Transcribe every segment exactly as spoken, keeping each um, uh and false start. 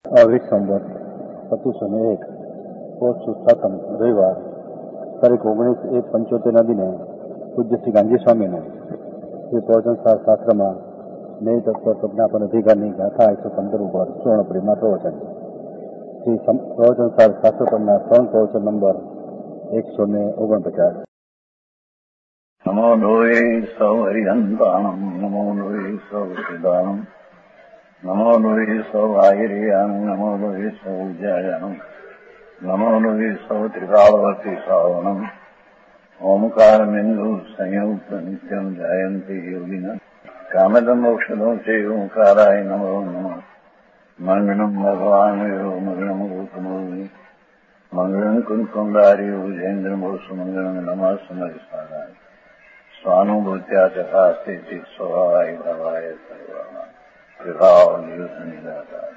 અવિક સંવત પચીસો ને એક પોષ સાતમ રવિવાર તારીખ ઓગણીસ એક પંચોતેરના દિને પૂજ્ય શ્રી ગાંધી સ્વામીનું શ્રી પ્રવચન શાસ્ત્રમાં નેય તત્વ પ્રજ્ઞાપન અધિકારની ગાથા એકસો પંદર ઉપર સુવર્ણપુરીમાં પ્રવચન. શ્રી પ્રવચન શાસ્ત્ર પરના ત્રણ પ્રવચન નંબર એકસો ને ઓગણપચાસ. નમો લોહે સૌ હરિહંતાણમ નમો લોહે સૌ સિદ્ધાણમ નમો લોહે સૌ આયર્યાન નમો લોહે સૌ જયાનમ નમો લોહે સૌ ત્રિકાળવર્તી શ્રાવણમ ઓમકાર બિંદુ સંયુક્ત નિત્યમ જાયંતી યોગિના કામદમ મોક્ષદો છે ઓંકારાય નમો નમઃ. મંગળમ ભગવાન મંગળમ ગોતમોહિ મંગળમ કુંકુંડાર્યો જૈન્દ્રમોસુ મંગળમ નમઃ સમયસારાય સ્વાનુભૂત્યા ચકાસ્તે ચિત સ્વભાવાય ભવાય સર્વાના વિભાવ નિદાતા.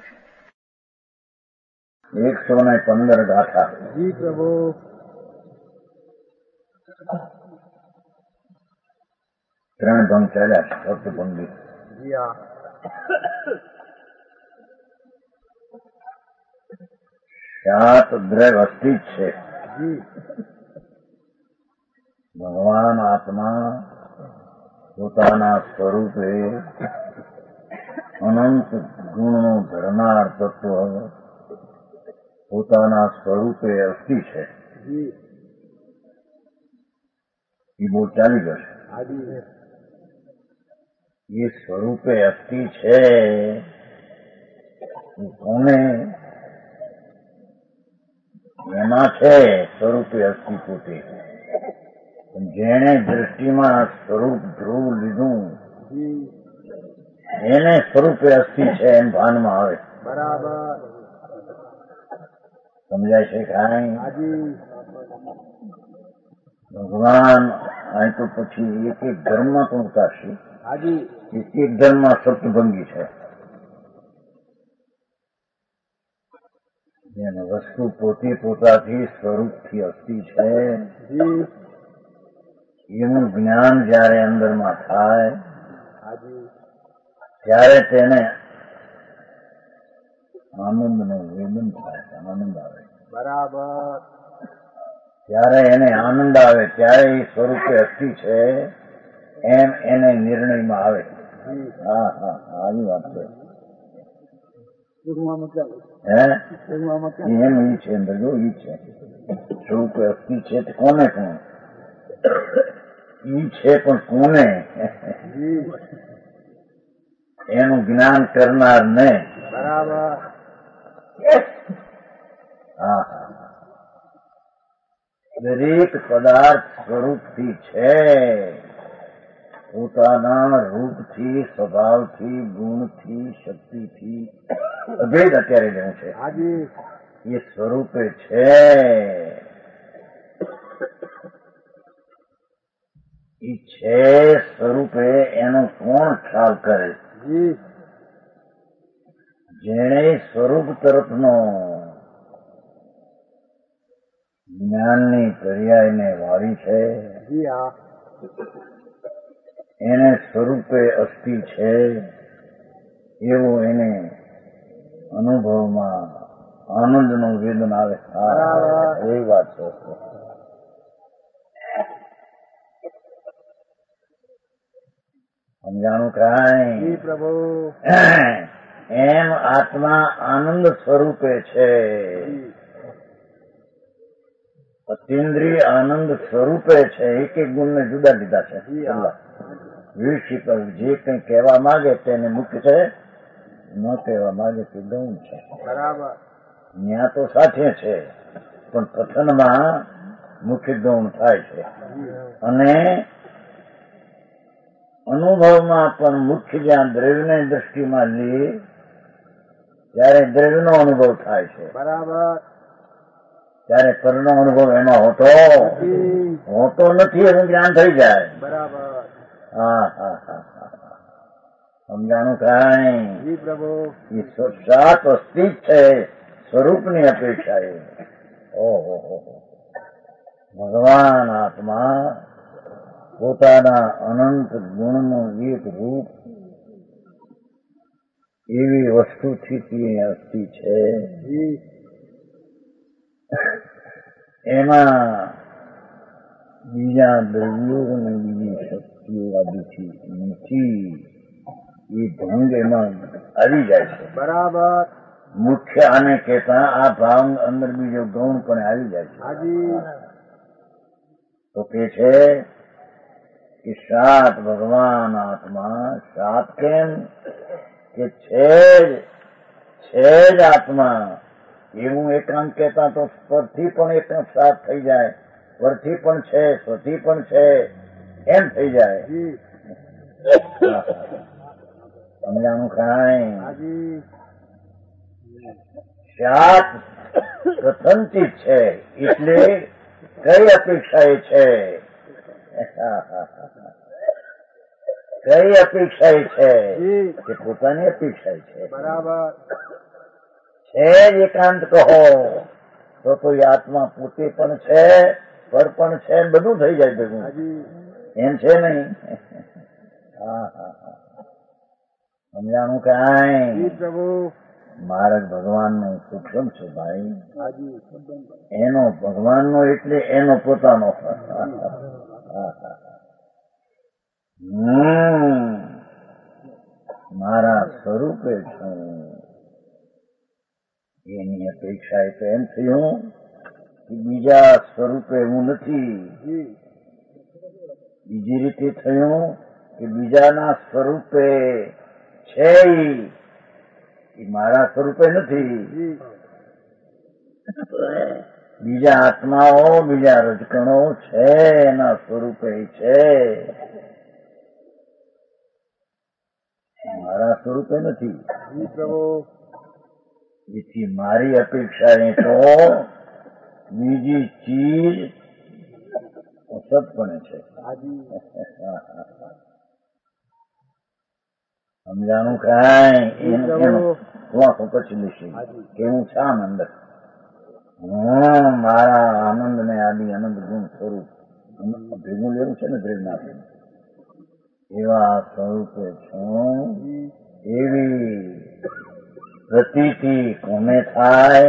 એકસો ને પંદર ગાથા. જી પ્રભુ. ત્રણ ભંગ ચાલ્યા છે સપ્તભંગી. જી હા. સાત દ્રવ અસ્થિ છે. જી. ભગવાન આત્મા પોતાના સ્વરૂપે અનંત ગુણો ધરનાર તત્વ પોતાના સ્વરૂપે અસ્થિ છે. એ બહુ ચાલી જશે. એ સ્વરૂપે અસ્થિ છે કોને એમાં છે સ્વરૂપે અસ્થિ પોતે. જેણે દ્રષ્ટિમાં સ્વરૂપ ધ્રુવ લીધું એને સ્વરૂપે અસ્થિ છે એમ ભાનમાં આવે. બરાબર સમજાય છે કાંઈ? ભગવાન આ તો પછી એક એક ધર્મમાં પણ ઉતારશે. એક એક ધર્મમાં સપ્તભંગી છે. જેને વસ્તુ પોતે પોતાથી સ્વરૂપથી અસ્થિ છે એનું જ્ઞાન જયારે અંદરમાં થાય ત્યારે તેને આનંદનું વેદન થાય, આનંદ આવે. બરાબર. ત્યારે એને આનંદ આવે ત્યારે એ સ્વરૂપે અસ્થિ છે એમ એને નિર્ણયમાં આવે. હા હા આવી વાત છે. હે એમ ઈ છે અંદર જો ઈ છે સ્વરૂપે અસ્થિ છે કોને કોણ ઈ છે પણ કોને એનું જ્ઞાન કરનાર ને. બરાબર. હા હા દરેક પદાર્થ સ્વરૂપથી છે, પોતાના રૂપથી, સ્વભાવથી, ગુણથી, શક્તિથી અભેદ અત્યારે જેવું છે એ સ્વરૂપે છે. એ છે સ્વરૂપે એનો કોણ ખ્યાલ કરે? જેણે સ્વરૂપ તરફનો જ્ઞાનની પર્યાયને વાળી છે એને સ્વરૂપે અસ્થિ છે એવું એને અનુભવમાં આનંદનું વેદન આવે. એ વાત છે. સમજાણું કાંઈ? પ્રભુ. એમ આત્મા આનંદ સ્વરૂપે છે. અતિન્દ્રિય આનંદ સ્વરૂપે છે. એક એક ગુણને જુદા લીધા છે. વિષિક જે કંઈ કહેવા માંગે તેને મુખ્ય છે, ન કહેવા માંગે તે ગૌણ છે. બરાબર. ત્યાં તો સાથે છે પણ કથનમાં મુખ્ય ગૌણ થાય છે અને અનુભવમાં પણ મુખ્ય જ્યાં દ્રવ્યને દ્રષ્ટિમાં લે ત્યારે દ્રવ્યનો અનુભવ થાય છે. બરાબર. ત્યારે પરનો અનુભવ એમાં હોતો હોતો નથી એવું જ્ઞાન થઈ જાય. બરાબર. હા હા હા સમજાણું કાંઈ? પ્રભુ. એ સાત અસ્થિ છે સ્વરૂપની અપેક્ષા. એ ઓહો ભગવાન આત્મા પોતાના અનંત ગુણનું એક રૂપ એવી વસ્તુથી અસ્થિ છે જી એમાં બીજા દ્રવ્યો અને બીજી શક્તિઓ આદિથી નથી એ ઢંગ એમાં આવી જાય છે. બરાબર મુખ્ય આને કહેતા આ ભાવ અંદર બીજો ગૌણ પણ આવી જાય છે. હાજી તો કે છે કે સાત ભગવાન આત્મા સાત કેમ કે છે જ છે જ આત્મા એવું એકાંત કહેતા તો પરથી પણ એકાંત સાત થઈ જાય, પરથી પણ છે સ્વથી પણ છે એમ થઈ જાય. જી સમજાણું કાંઈ? હાજી સાત પ્રથમથી છે એટલે કઈ અપેક્ષા એ છે? કઈ અપેક્ષા એ છે જી કે પોતાની અપેક્ષા છે. બરાબર છે જ એકાંત કહો તો તો એ આત્મા પોતે પણ છે, પર પણ છે, બધું થઈ જાય ભેગું. હાજી એમ છે નહીં? હા હા હા સમજાણું જી કાંઈ? પ્રભુ મહારાજ ભગવાનનું સૂક્ષ્મ છે ભાઈ. હાજી એનો ભગવાનનો એટલે એનો પોતાનો. હમ મારા સ્વરૂપે છું એની અપેક્ષા એ તો એમ થયું કે બીજા સ્વરૂપે હું નથી. જી બીજી રીતે થયું કે બીજાના સ્વરૂપે છે ઈ. એ મારા સ્વરૂપે નથી. જી બીજા આત્માઓ બીજા રજકણો છે એના સ્વરૂપે છે, મારા સ્વરૂપે નથી. જી પ્રભુ એથી મારી અપેક્ષા એ તો બીજી ચીજ સત્પણે છે. હાજી સમજાણું કાંઈ? એનો વાંકો પછી લઈશું કે હું છે આનંદ, હું મારા આનંદ ને આદિ આનંદ ગુણ સ્વરૂપ ભેગું લેવું છે ને પ્રેરણા એવા સ્વરૂપે છું. એવી પ્રતીતિ કોને થાય?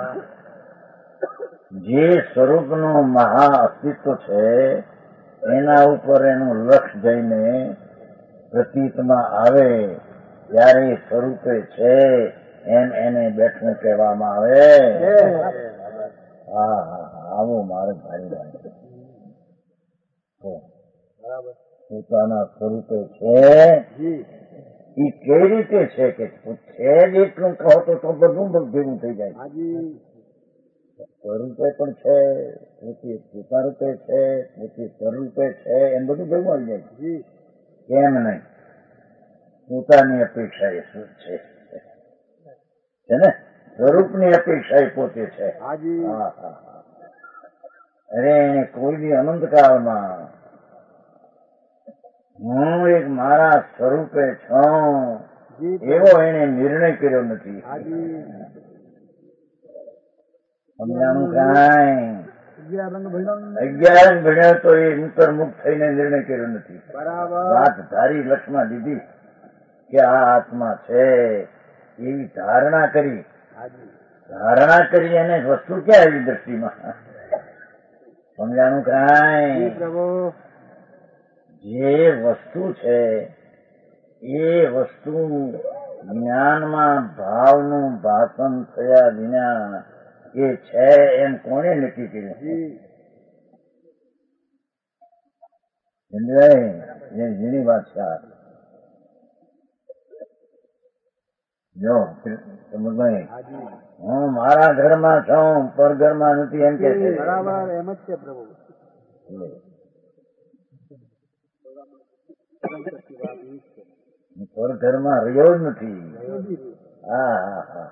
જે સ્વરૂપનું મહા અસ્તિત્વ છે એના ઉપર એનું લક્ષ જઈને પ્રતીતમાં આવે ત્યારે એ સ્વરૂપે છે એમ એને બેઠું કહેવામાં આવે. હા હા આવો મારે ભાઈ પોતાના સ્વરૂપે છે જી એ કઈ રીતે છે કે છે જ એટલું કહો તો તો બધું ભેગું થઈ જાય. હાજી સ્વરૂપે પણ છે, પોતે પોતા રૂપે છે, પોતે સ્વરૂપે છે, એમ બધું ભેગું આવી જાય. જી કેમ નહીં? પોતાની અપેક્ષા એ શું છે છે ને? સ્વરૂપની અપેક્ષા એ પોતે છે. હાજી હા હા હા અરે એને કોઈ બી અનંતકાળમાં હું એક મારા સ્વરૂપે છું જી એવો એને નિર્ણય કર્યો નથી. હાજી સમજાણું કાંઈ? અગિયાર રંગ ભૈરવ અગિયાર ભણ્યો તો એ અંતર્મુખ થઈને નિર્ણય કર્યો નથી. બરાબર વાત ધારી લક્ષમાં લીધી કે આ આત્મા છે એવી ધારણા કરી. હાજી ધારણા કરી અને વસ્તુ ક્યાં આવી દ્રષ્ટિમાં? સમજાણું જી કાંઈ? પ્રભુ જે વસ્તુ છે એ વસ્તુ જ્ઞાનમાં ભાવનું ભાષણ થયા વિના એ છે એમ કોણે નક્કી કર્યું? જી સમજાય? એ ઝીણી વાત છે. જો સમજભાઈ હાજી હું મારા ઘરમાં છું પર ઘરમાં નથી એમ કે છે. બરાબર એમ જ છે પ્રભુ પર ઘરમાં રહ્યો જ નથી. હા હા હા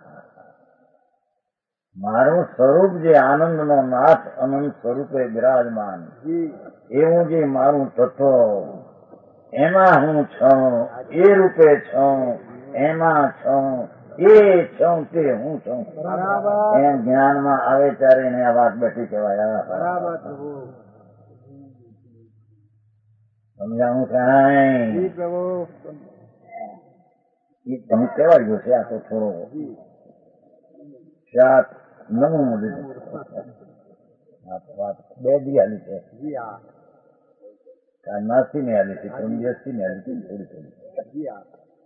મારું સ્વરૂપ જે આનંદનો નાથ અનંત સ્વરૂપે બિરાજમાન જી એવું જે મારું તત્વ એમાં હું છું, એ રૂપે છું, એમાં છું, એ છું તે હું છું. બરાબર એમ જ્ઞાનમાં આવે ત્યારે એને આ વાત બેઠી કહેવાય. બરાબર પ્રભુ સમજાણું કાંઈ? જી પ્રભુ એ તમે કહેવાય ગયો છે. આ તો થોડો શાક નમૂનો લીધો. આ તો વાત બે દી હાલી છે. જી હા કાલ નાસ્તી ને હાલી છે, ત્રણ દિવસથી ને હાલી છે, થોડી થોડી. જી હા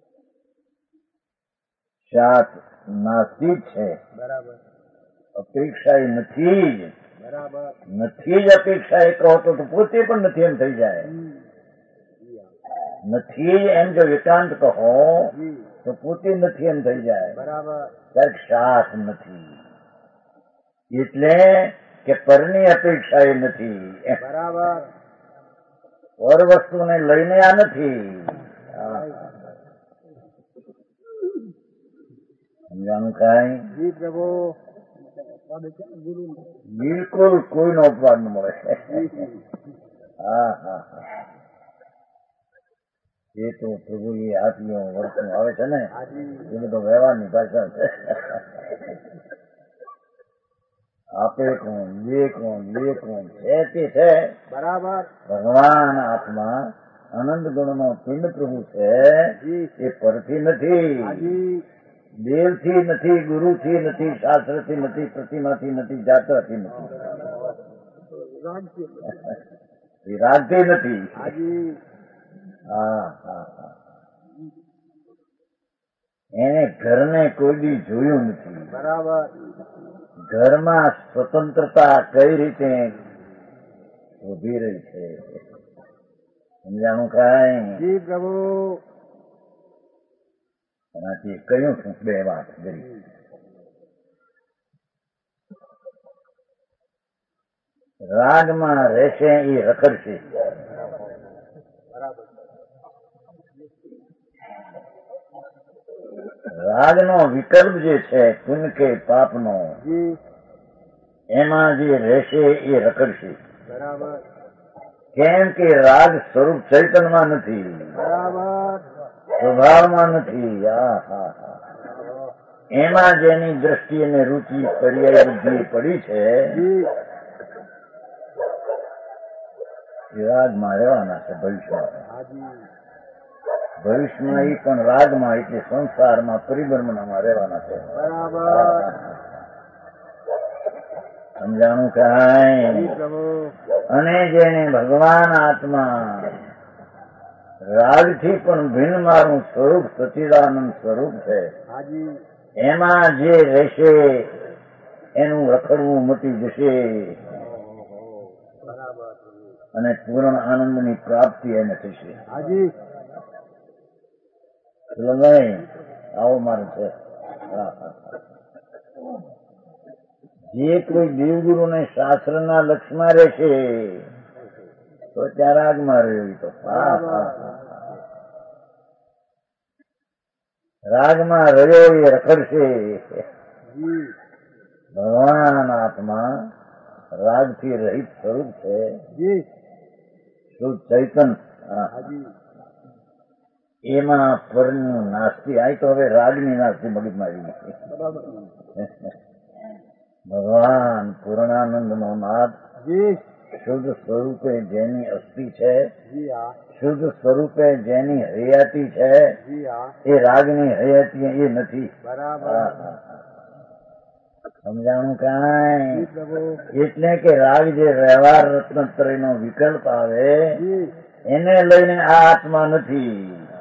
શાક નાસ્તી જ છે, બરાબર અપેક્ષા એ નથી જ. બરાબર નથી જ અપેક્ષા એ કહો તો પોતે પણ નથી એમ થઈ જાય. હમ. જી હા નથી જ એમ જો એકાંત કહો જી તો પોતે નથી એમ થઈ જાય. બરાબર ક્યારેક શાક નથી એટલે કે પરની અપેક્ષા એ નથી, બરાબર પર વસ્તુને લઈને આ નથી. સમજાણું કાંઈ? જી પ્રભુ ગુરુ બિલકુલ કોઈનો અપવાદ ન મળે. હા હા હા એ તો પ્રભુ એ આત્મીય વર્ષનું આવે છે ને, હાજી એ બધો વ્યવહારની ભાષા છે. આપે કોણ, લે કોણ, લે કોણ છે તે છે. બરાબર ભગવાન આત્મા આનંદ ગુણનો પિંડ પ્રભુ છે. જી એ પરથી નથી, હાજી દેવથી નથી, ગુરુથી નથી, શાસ્ત્રથી નથી, પ્રતિમાથી નથી, જાત્રાથી નથી, રામજી. વિરાગથી નથી. હાજી હા હા હા એને ઘરને કોઈ દી જોયું નથી. બરાબર ઘરમાં સ્વતંત્રતા કઈ રીતે ઉભી રહી છે, સમજાણું કાંઈ? જી પ્રભુ એનાથી કહ્યું છું બે વાત કરી. રાગમાં રહેશે એ રખડશે. બરાબર રાગનો વિકલ્પ જે છે પુણ્ય કે પાપનો, જી એમાં જે રહેશે એ રખડશે. બરાબર કેમ કે રાગ સ્વરૂપ ચૈતનમાં નથી, બરાબર સ્વભાવમાં નથી. આ હા હા એમાં જેની દ્રષ્ટિ અને રુચિ પર્યાય બુદ્ધિ પડી છે જી એ રાગમાં રહેવાના છે. ભવિષ્યમાં હાજી ભવિષ્યમાં એ પણ રાગમાં એટલે સંસારમાં પરિભ્રમણામાં રહેવાના છે. બરાબર સમજાણું જી કાંઈ? પ્રભુ અને જેને ભગવાન આત્મા રાગથી પણ ભિન્ન મારું સ્વરૂપ સચિદાનંદ સ્વરૂપ છે, હાજી એમાં જે રહેશે એનું રખડવું મટી જશે બરાબર અને પૂર્ણ આનંદની પ્રાપ્તિ એને થશે. હાજી ચલો નહીં આવો મારું છે. હા હા જે કોઈ દેવગુરુ ને શાસ્ત્રના લક્ષમાં રહેશે તો ત્યાં રાગમાં રહ્યો. તો હા હા રાગમાં રહ્યો એ રખડશે. જી ભગવાન આત્મા રાગથી રહિત સ્વરૂપ છે, જી શુદ્ધ ચૈતન. હા. હાજી એમાં પરનું નાસ્તી આય તો હવે રાગની નાસ્તી મગજમાં આવી ગઈ. બરાબર ભગવાન પૂર્ણાનંદનો નાદ જી શુદ્ધ સ્વરૂપે જેની અસ્થિ છે, જી હા શુદ્ધ સ્વરૂપે જેની હયાતી છે, જી હા એ રાગની હયાતી એ નથી. બરાબર હા, હા, હા. સમજાણું કાંઈ? જી પ્રભુ એટલે કે રાગ જે વ્યવહાર રત્નત્રયનો વિકલ્પ આવે જી એને લઈને આ આત્મા નથી,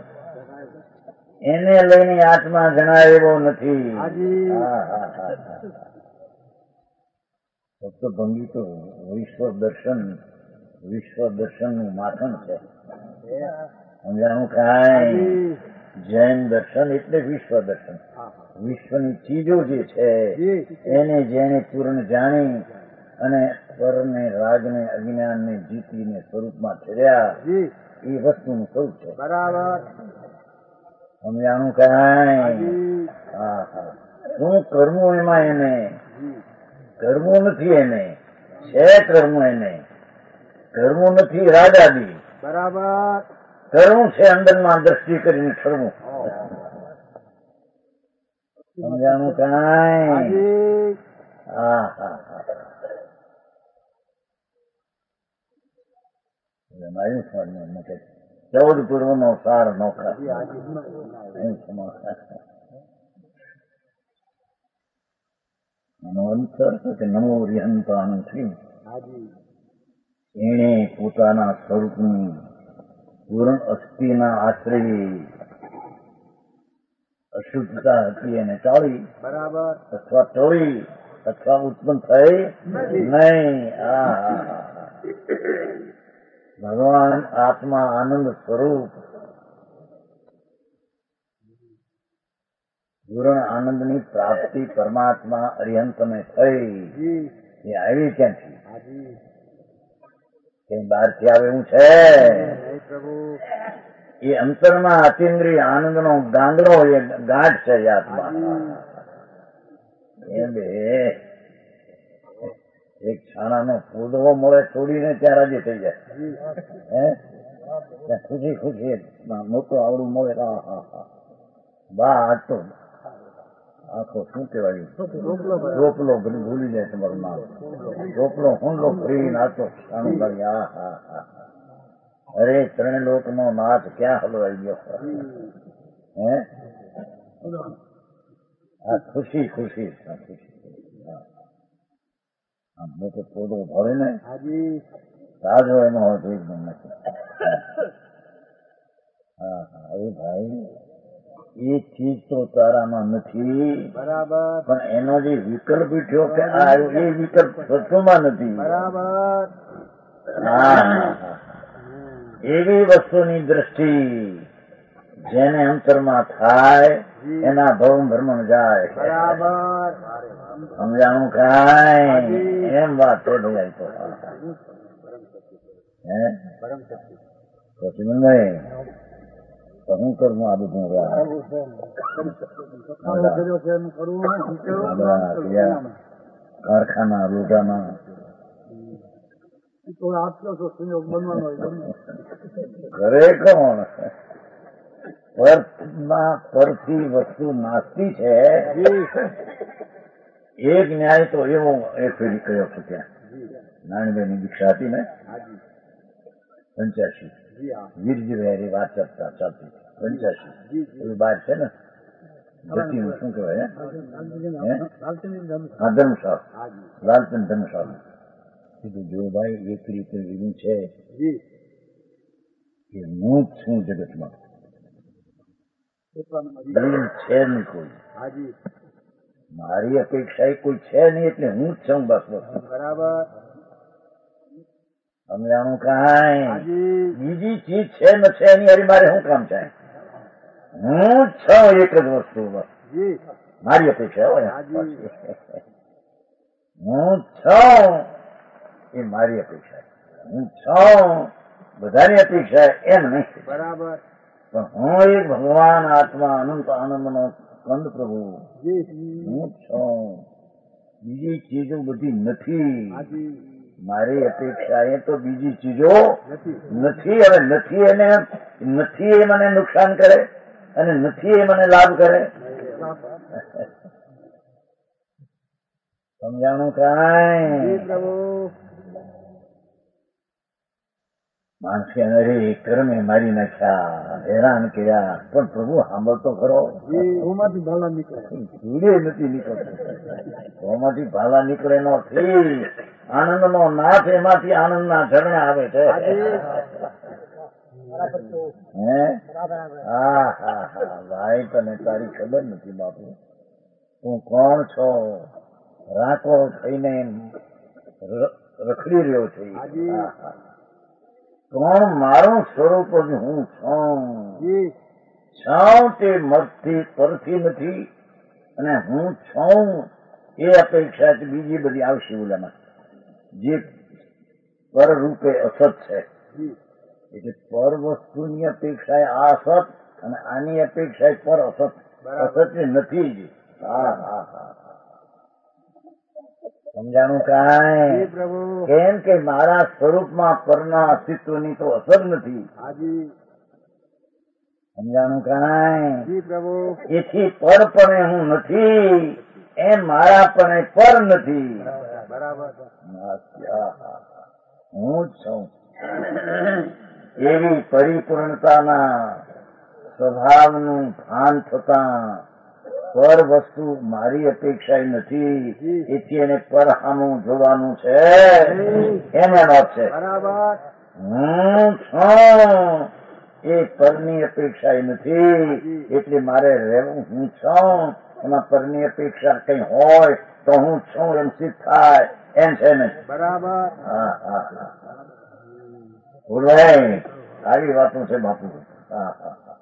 એને લઈને આત્મા જણાય એવો નથી. હાજી. હા હા હા હા ફક્ત ભંગી તો વિશ્વ દર્શન વિશ્વ દર્શનનું માખણ છે. સમજાણું કાંઈ? હાજી જૈન દર્શન એટલે વિશ્વ દર્શન. હા વિશ્વની ચીજો જે છે જી એને જેને પૂર્ણ જાણી અને પરને રાગને અજ્ઞાનને જીતીને સ્વરૂપમાં ઠર્યા જી એ વસ્તુનું સ્વરૂપ છે. બરાબર સમજાણું કાંઈ? હાજી હા હા શું કરવું એમાં એને? જી કરવું નથી એને, છે કરવું એને. કરવું નથી રાગાદી, બરાબર કરવું છે અંદરમાં દ્રષ્ટિ કરીને ઠરવું. સમજાણું કાંઈ? હાજી હા હા હા આવ્યું સ્વામી મૂકે ચૌદ પૂર્વ નો સાર નોખા હાજી હાજી એમ સમાચાર. આનો અંતર છે કે નમો રિહંતાનથી હાજી એણે પોતાના સ્વરૂપની પૂર્ણ અસ્થિના આશ્રય અશુદ્ધતા હતી એને ટાળી બરાબર અથવા ટોળી અથવા ઉત્પન્ન થઈ નહીં. આ ભગવાન આત્મા આનંદ સ્વરૂપ પૂર્ણ આનંદની પ્રાપ્તિ પરમાત્મા અરિહંતને થઈ જી એ આવી ક્યાંથી? હાજી કઈ બહારથી આવે એવું છે? નહીં પ્રભુ એ અંતરમાં અતિન્દ્રિય આનંદનો ગાંગડો એ ગાંઠ છે એ આત્મા. એ બે એક છાણાનો ફૂદવો મળે છોડીને ત્યાં રાજી થઈ જાય. હે ત્યાં ખુશી ખુશી મોટું આવડું મળે. હા હા હા બા આ તો આખો શું કહેવાય રોપલો ભૂલી જાય તમારું નામ. રોપલો હુંડલો ફરી નાચો છાણું લાગી. હા હા હા અરે ત્રણ લોક નો નાચ ક્યાં હલવાઈ ગયો. હે આ ખુશી ખુશી ખુશી આમ મોટો પોદો ભરે ને હાજી તાજો એનો હોય એકદમ નથી. હા હા એ ભાઈ એ ચીજ તો તારામાં નથી બરાબર પણ એનો જે વિકલ્પ ઉઠ્યો કે આ આવ્યો એ વિકલ્પ સત્વમાં નથી. બરાબર હા હા હા એવી વસ્તુની દ્રષ્ટિ જેને અંતરમાં થાય એના ભવ ભ્રમણ જાય. બરાબર સમજાણું કાંઈ એમ વાત છે ભાઈ. તો હે પરમ શક્તિ પછી મંગાઈ તો હું કરું આ બધું કારખાના રોજાના ઘરે કોણ પર્થમાં પરથી વસ્તુ નાસ્તી છે. એક ન્યાય તો એવો એક ફેરી કયો છે ત્યાં નાનીબેનની દીક્ષા હતી ને પંચ્યાસી વીરજીભાઈ વાત ચર્ચા ચાલતી પંચ્યાસી પેલું બહાર છે ને જતીનું શું કહેવાય હા ધર્મશાળ લાલચંદ ધર્મશાળ કીધું જો ભાઈ એક રીતે એવું છે કે હું જ છું જગતમાં દિલ છે નહીં કોઈ. મારી અપેક્ષા એ કોઈ છે નહીં એટલે હું જ છું બસ બસ. બરાબર સમજાણું કાંઈ બીજી ચીજ છે ન છે એની હરી મારે શું કામ છે? હું જ છું એક જ વસ્તુ બસ. મારી અપેક્ષા હોય હું જ છું એ મારી અપેક્ષા. હું છું બધાની અપેક્ષા એમ નહીં. બરાબર પણ હું એક ભગવાન આત્મા અનંત આનંદનો સ્કંદ પ્રભુ હું છું. બીજી ચીજો બધી નથી. મારી અપેક્ષા એ તો બીજી ચીજો નથી. હવે નથી એને નથી એ મને નુકસાન કરે અને નથી એ મને લાભ કરે. સમજાણું કાંઈ? માણસે અરે કર્મે મારી નાખ્યા હેરાન કર્યા પણ પ્રભુ સાંભળતો ખરો. ઓમાંથી ભાલા નીકળે ધીરે નથી નીકળતું. ઓમાંથી ભાલા નીકળે નથી. આનંદ નો નાથ એમાંથી આનંદ ના ઝરણા આવે છે. હે હા હા હા ભાઈ તને તારી ખબર નથી બાપુ. તું કોણ છો? રાકો થઈને રખડી રહ્યો છે. કોણ? મારું સ્વરૂપ જ હું છું. છું તે મતથી પરથી નથી અને હું છું એ અપેક્ષા બીજી બધી આવશે ઓલામાં જે પર રૂપે અસત છે. એટલે પર વસ્તુની અપેક્ષા એ આ અસત અને આની અપેક્ષા પર અસત અસત નથી જ. હા હા હા સમજાણું કાંઈ? કેમ કે મારા સ્વરૂપમાં પરના અસ્તિત્વની તો અસર નથી. સમજાણું કાંઈ? એથી પરપણે હું નથી એમ મારા પણ પર નથી. હું જ છું. એવી પરિપૂર્ણતાના સ્વભાવનું ભાન થતા પર વસ્તુ મારી અપેક્ષા નથી, એથી એને પર સામું જોવાનું છે, એને નોંધ છે. બરાબર. હું છું એ પરની અપેક્ષા નથી, એટલે મારે રહેવું હું છું. એમાં પરની અપેક્ષા કઈ હોય તો હું છું એમ સિદ્ધ થાય એમ છે ને. બરાબર. હા હા હા બોલાય આવી વાતો છે બાપુ. હા હા હા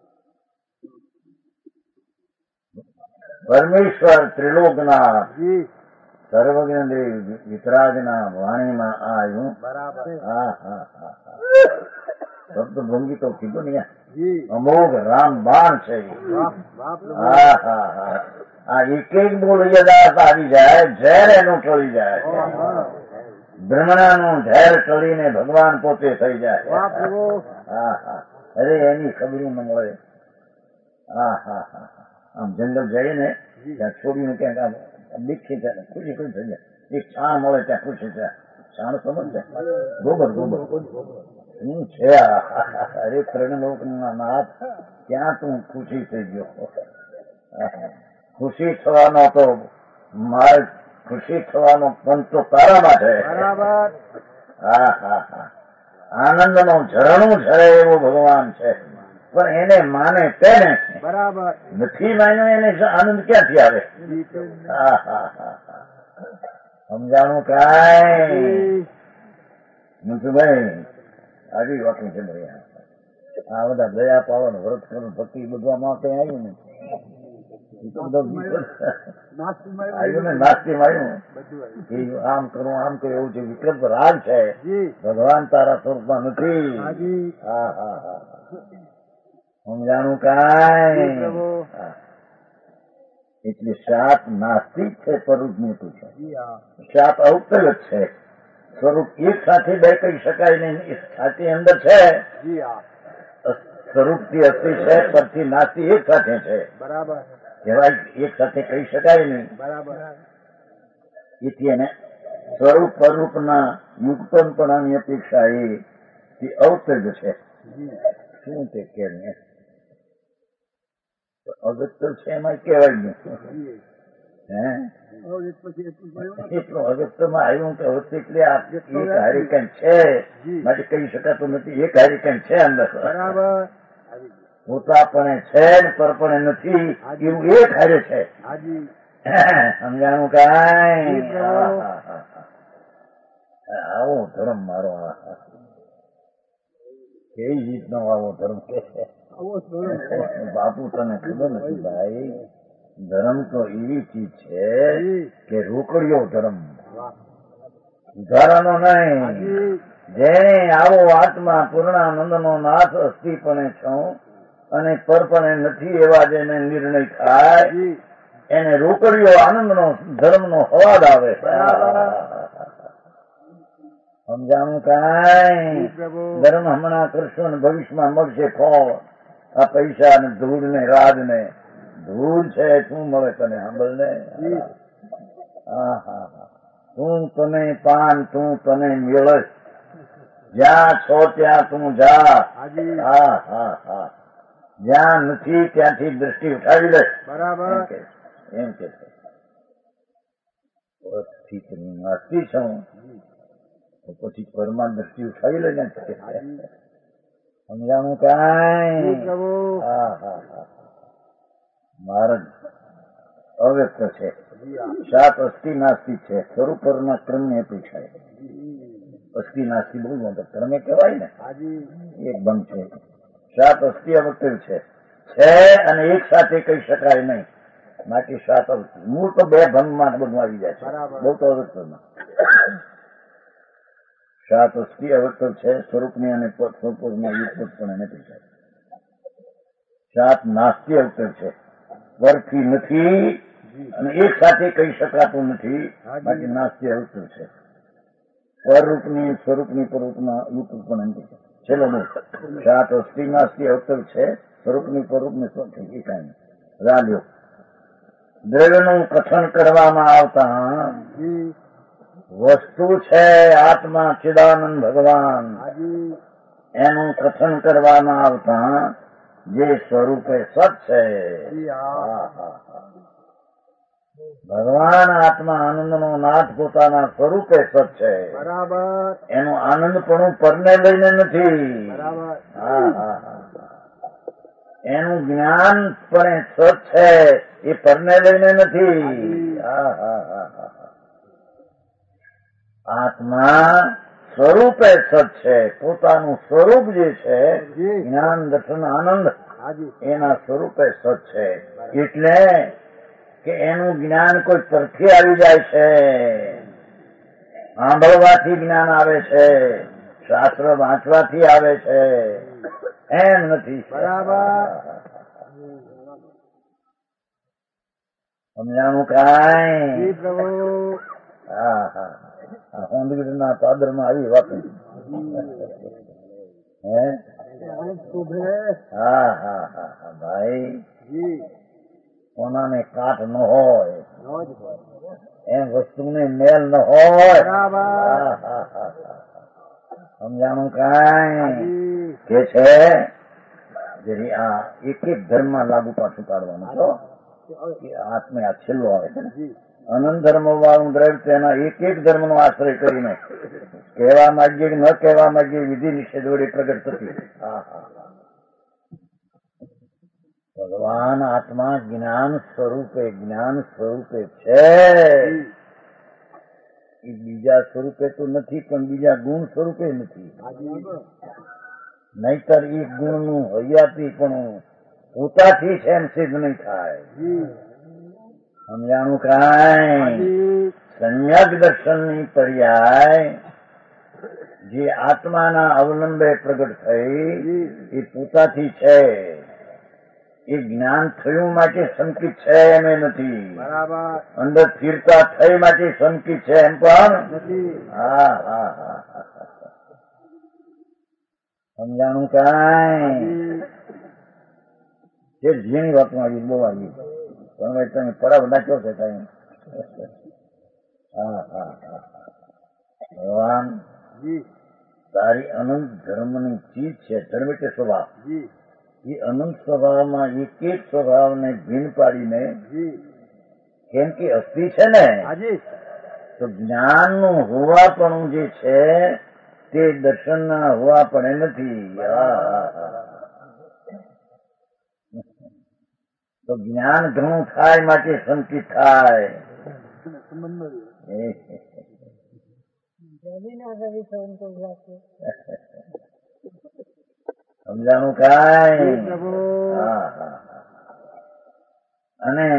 પરમેશ્વર ત્રિલોકનાથ જી. સર્વજ્ઞ દેવ વિતરાગના વાણીમાં આવ્યું. બરાબર. હા હા હા શબ્દ ભંગી તો કીધું ને જી. અમોઘ રામ બાણ છે. વાહ વાહ પ્રભુ. હા હા હા આ એક એક બોલ યદાર્થ આવી જાય, ઝેર એનું ટળી જાય. વાહ બ્રહ્મણાનું ઝેર ટળીને ભગવાન પોતે થઈ જાય. વાહ પ્રભુ. હા હા અરે એની ખબર ન મળે. હા હા હા આમ જંગલ જઈએ ને ત્યાં છોડીને ક્યાંક આમ દીક્ષી થાય ખુશી ખુશ થઈ જાય. એક છાણ મળે ત્યાં ખુશી થાય. છાણ સમજ ગોબર ગોબર શું છે આ? અરે ત્રણલોક ના નાથ ક્યાં તું ખુશી થઈ ગયો? ખુશી થવાનો તો મારે ખુશી થવાનો પંથ તો તારામાં છે. બરાબર. હા હા હા આનંદ નું ઝરણું છે એવો ભગવાન છે, પણ એને માને તેને બરાબર. નથી માન્યો એને આનંદ ક્યાંથી આવે? હા હા હા સમજાણું કાંઈ મુંશુભાઈ? આવી વાતું છે ભાઈ. આ બધા દયા પાવન વ્રત કરું ભક્તિ બધવામાં કઈ આવ્યું ને આવ્યું ને નાસ્તી આવ્યું. આમ કરું આમ કરું એવું છે. વિકલ્પ રાગ છે, ભગવાન તારા સ્વરૂપમાં નથી. હા હા હા સમજાણું કાંઈ? એટલે સાત નાસ્તિક છે, સ્વરૂપનું છે. સાત અવતર જ છે. સ્વરૂપ એક સાથે બે કહી શકાય નહીં. સાથે અંદર છે સ્વરૂપ થી અસ્થિ છે, પરથી નાસ્તિ એક સાથે છે. બરાબર. કહેવાય એક સાથે કહી શકાય નહીં. બરાબર. એથી એને સ્વરૂપ સ્વરૂપના યુક્તપણાની અપેક્ષા એ અવતર છે. શું તે કેમ અગત્ય છે એમાં કહેવાય નહીં. હે એટલું અગત્યમાં આવ્યું કે અવત્ય એટલે એક હારિકન છે માટે કહી શકાતું નથી. એક હારિકન છે અંદર પોતાપણે છે ને પરપણે નથી એવું એક હારે છે. સમજાણું કાંઈ? આવો ધર્મ મારો કેવી રીતનો આવો ધર્મ કે બાપુ તને ખબર નથી ભાઈ? ધર્મ તો એવી ચીજ છે કે રોકડિયો ધર્મ, સુધારાનો નહીં. જેને આવો આત્મા પૂર્ણાનંદ નો નાથ અસ્થિપણે છું અને પરપણે નથી એવા જેને નિર્ણય થાય એને રોકડિયો આનંદ નો ધર્મ નો હવાદ આવે. સમજાણું કાંઈ? ધર્મ હમણાં કરશો ને ભવિષ્યમાં મળશે ફળ. આ પૈસા ને ધૂળ ને રાજ ને ધૂળ છે. શું મળે તને સાંભળ ને? હા હા હા તું તને પાન તું તને મેળસ, જ્યાં છો ત્યાં તું જા. હા હા હા જ્યાં નથી ત્યાંથી દ્રષ્ટિ ઉઠાવી લે. બરાબર. એમ કે નાસ્તી છું તો પછી પરમા દ્રષ્ટિ ઉઠાવી લે ને. સમજાણું કાંઈ? હા હા હા મહારાજ અવ્યક્ત છે. સાત અસ્થિ નાસ્તિક છે. સ્વરૂપ પરના ક્રમની અપેક્ષા છે. અસ્થિ નાસ્તિ બોલવું તો ક્રમે કહેવાય ને. એક ભંગ છે. સાત અસ્થિ અવતર છે છે અને એક સાથે કહી શકાય નહીં. માટે સાત અવતર મૂળ તો બે ભંગમાં બધું આવી જાય છે. બહુ તો અવતરમાં સાત અસ્થિ અવતર છે. સ્વરૂપની અને સ્વરૂપમાં યુક્ત પણ એને પીછાય. સાત નાસ્તિ અવતર છે. પરથી નથી અને એક સાથે કહી શકાતું નથી માટે નાસ્તિ અવતર છે. પરરૂપની સ્વરૂપની પરરૂપના યુક્ત પણ એમ પીછાય. છેલ્લો બોલ સાત અસ્થિ નાસ્તિ અવતર છે. સ્વરૂપની પરરૂપની સ્વરૂપની કાંઈ રાલ્યો. દ્રવ્યનું કથન કરવામાં આવતા વસ્તુ છે આત્મા ચિદાનંદ ભગવાન. એનું કથન કરવામાં આવતા જે સ્વરૂપે સત છે જી હા હા, હા, હા. ભગવાન આત્મા આનંદનો નાથ પોતાના સ્વરૂપે સત છે. બરાબર એનું આનંદપણું પરને લઈને નથી. બરાબર હા, હા, હા. એનું જ્ઞાન પણ સત છે, એ પરને લઈને નથી. હા, હા, હા, હા. આત્મા સ્વરૂપે સત છે. પોતાનું સ્વરૂપ જે છે જી જ્ઞાન દર્શન આનંદ હાજી એના સ્વરૂપે સત છે. એટલે કે એનું જ્ઞાન કોઈ પરથી આવી જાય છે, સાંભળવાથી જ્ઞાન આવે છે, શાસ્ત્ર વાંચવાથી આવે છે, એમ નથી. બરાબર સમજાણું જી કાંઈ? પ્રભુ હા હા હોંદગીરના ચાદરમાં આવી વાત હે શુભે હા હા હા હા ભાઈ જી કોનાને કાટ ન હોય રોજ એમ વસ્તુને મેલ ન હોય. બરાબર હા, હા, હા, હા. સમજાણું કાંઈ? હાજી કે છે જેથી આ એક એક ધર્મમાં લાગુ પાછું પાડવાનું છો કે આત્મે આ છેલ્લો આવે છે ને જી અનંત ધર્મ વાળું દ્રવ્ય તેના એક એક ધર્મ નો આશ્રય કરીને કહેવા માંગીએ કે ન કહેવા માંગીએ વિધિ નિષેધ વડે પ્રગટ થતી. હા, હા, હા. ભગવાન આત્મા જ્ઞાન સ્વરૂપે જ્ઞાન સ્વરૂપે છે. એ બીજા સ્વરૂપે તો નથી, પણ બીજા ગુણ સ્વરૂપે નથી. હાજી નહીતર એ ગુણનું હૈયાથી પણ પોતાથી છે એમ સિદ્ધ નહીં થાય. જી સમજાણું કાંઈ? હાજી સમ્યક દર્શનની પર્યાય જે આત્માના અવલંબે પ્રગટ થઈ એ પોતાથી છે. એ જ્ઞાન થયું માટે સંકિત છે એમ એ નથી. બરાબર અંદર સ્થિરતા થઈ માટે સંકિત છે એમ પણ નથી હા હા હા હા. સમજાણું કાંઈ? જે ઝીણી વાતમાં આવી બહુ આવી તમે તમે પરાવ નાખ્યો છે કઈ. હા હા હા ભગવાન જી તારી અનંત ધર્મની ચીજ છે. ધર્મ એટલે સ્વભાવ. જી એ અનંત સ્વભાવમાં એક એક સ્વભાવને ભીન પાડીને જી કેમ કે અસ્થિ છે ને હાજી તો જ્ઞાનનું હોવાપણું જે છે તે દર્શનના હોવાપણે નથી. હા, હા, હા. તો જ્ઞાન ઘણું થાય માટે સંકિત થાય. સમજાણું કાંઈ? પ્રભુ હા હા હા. અને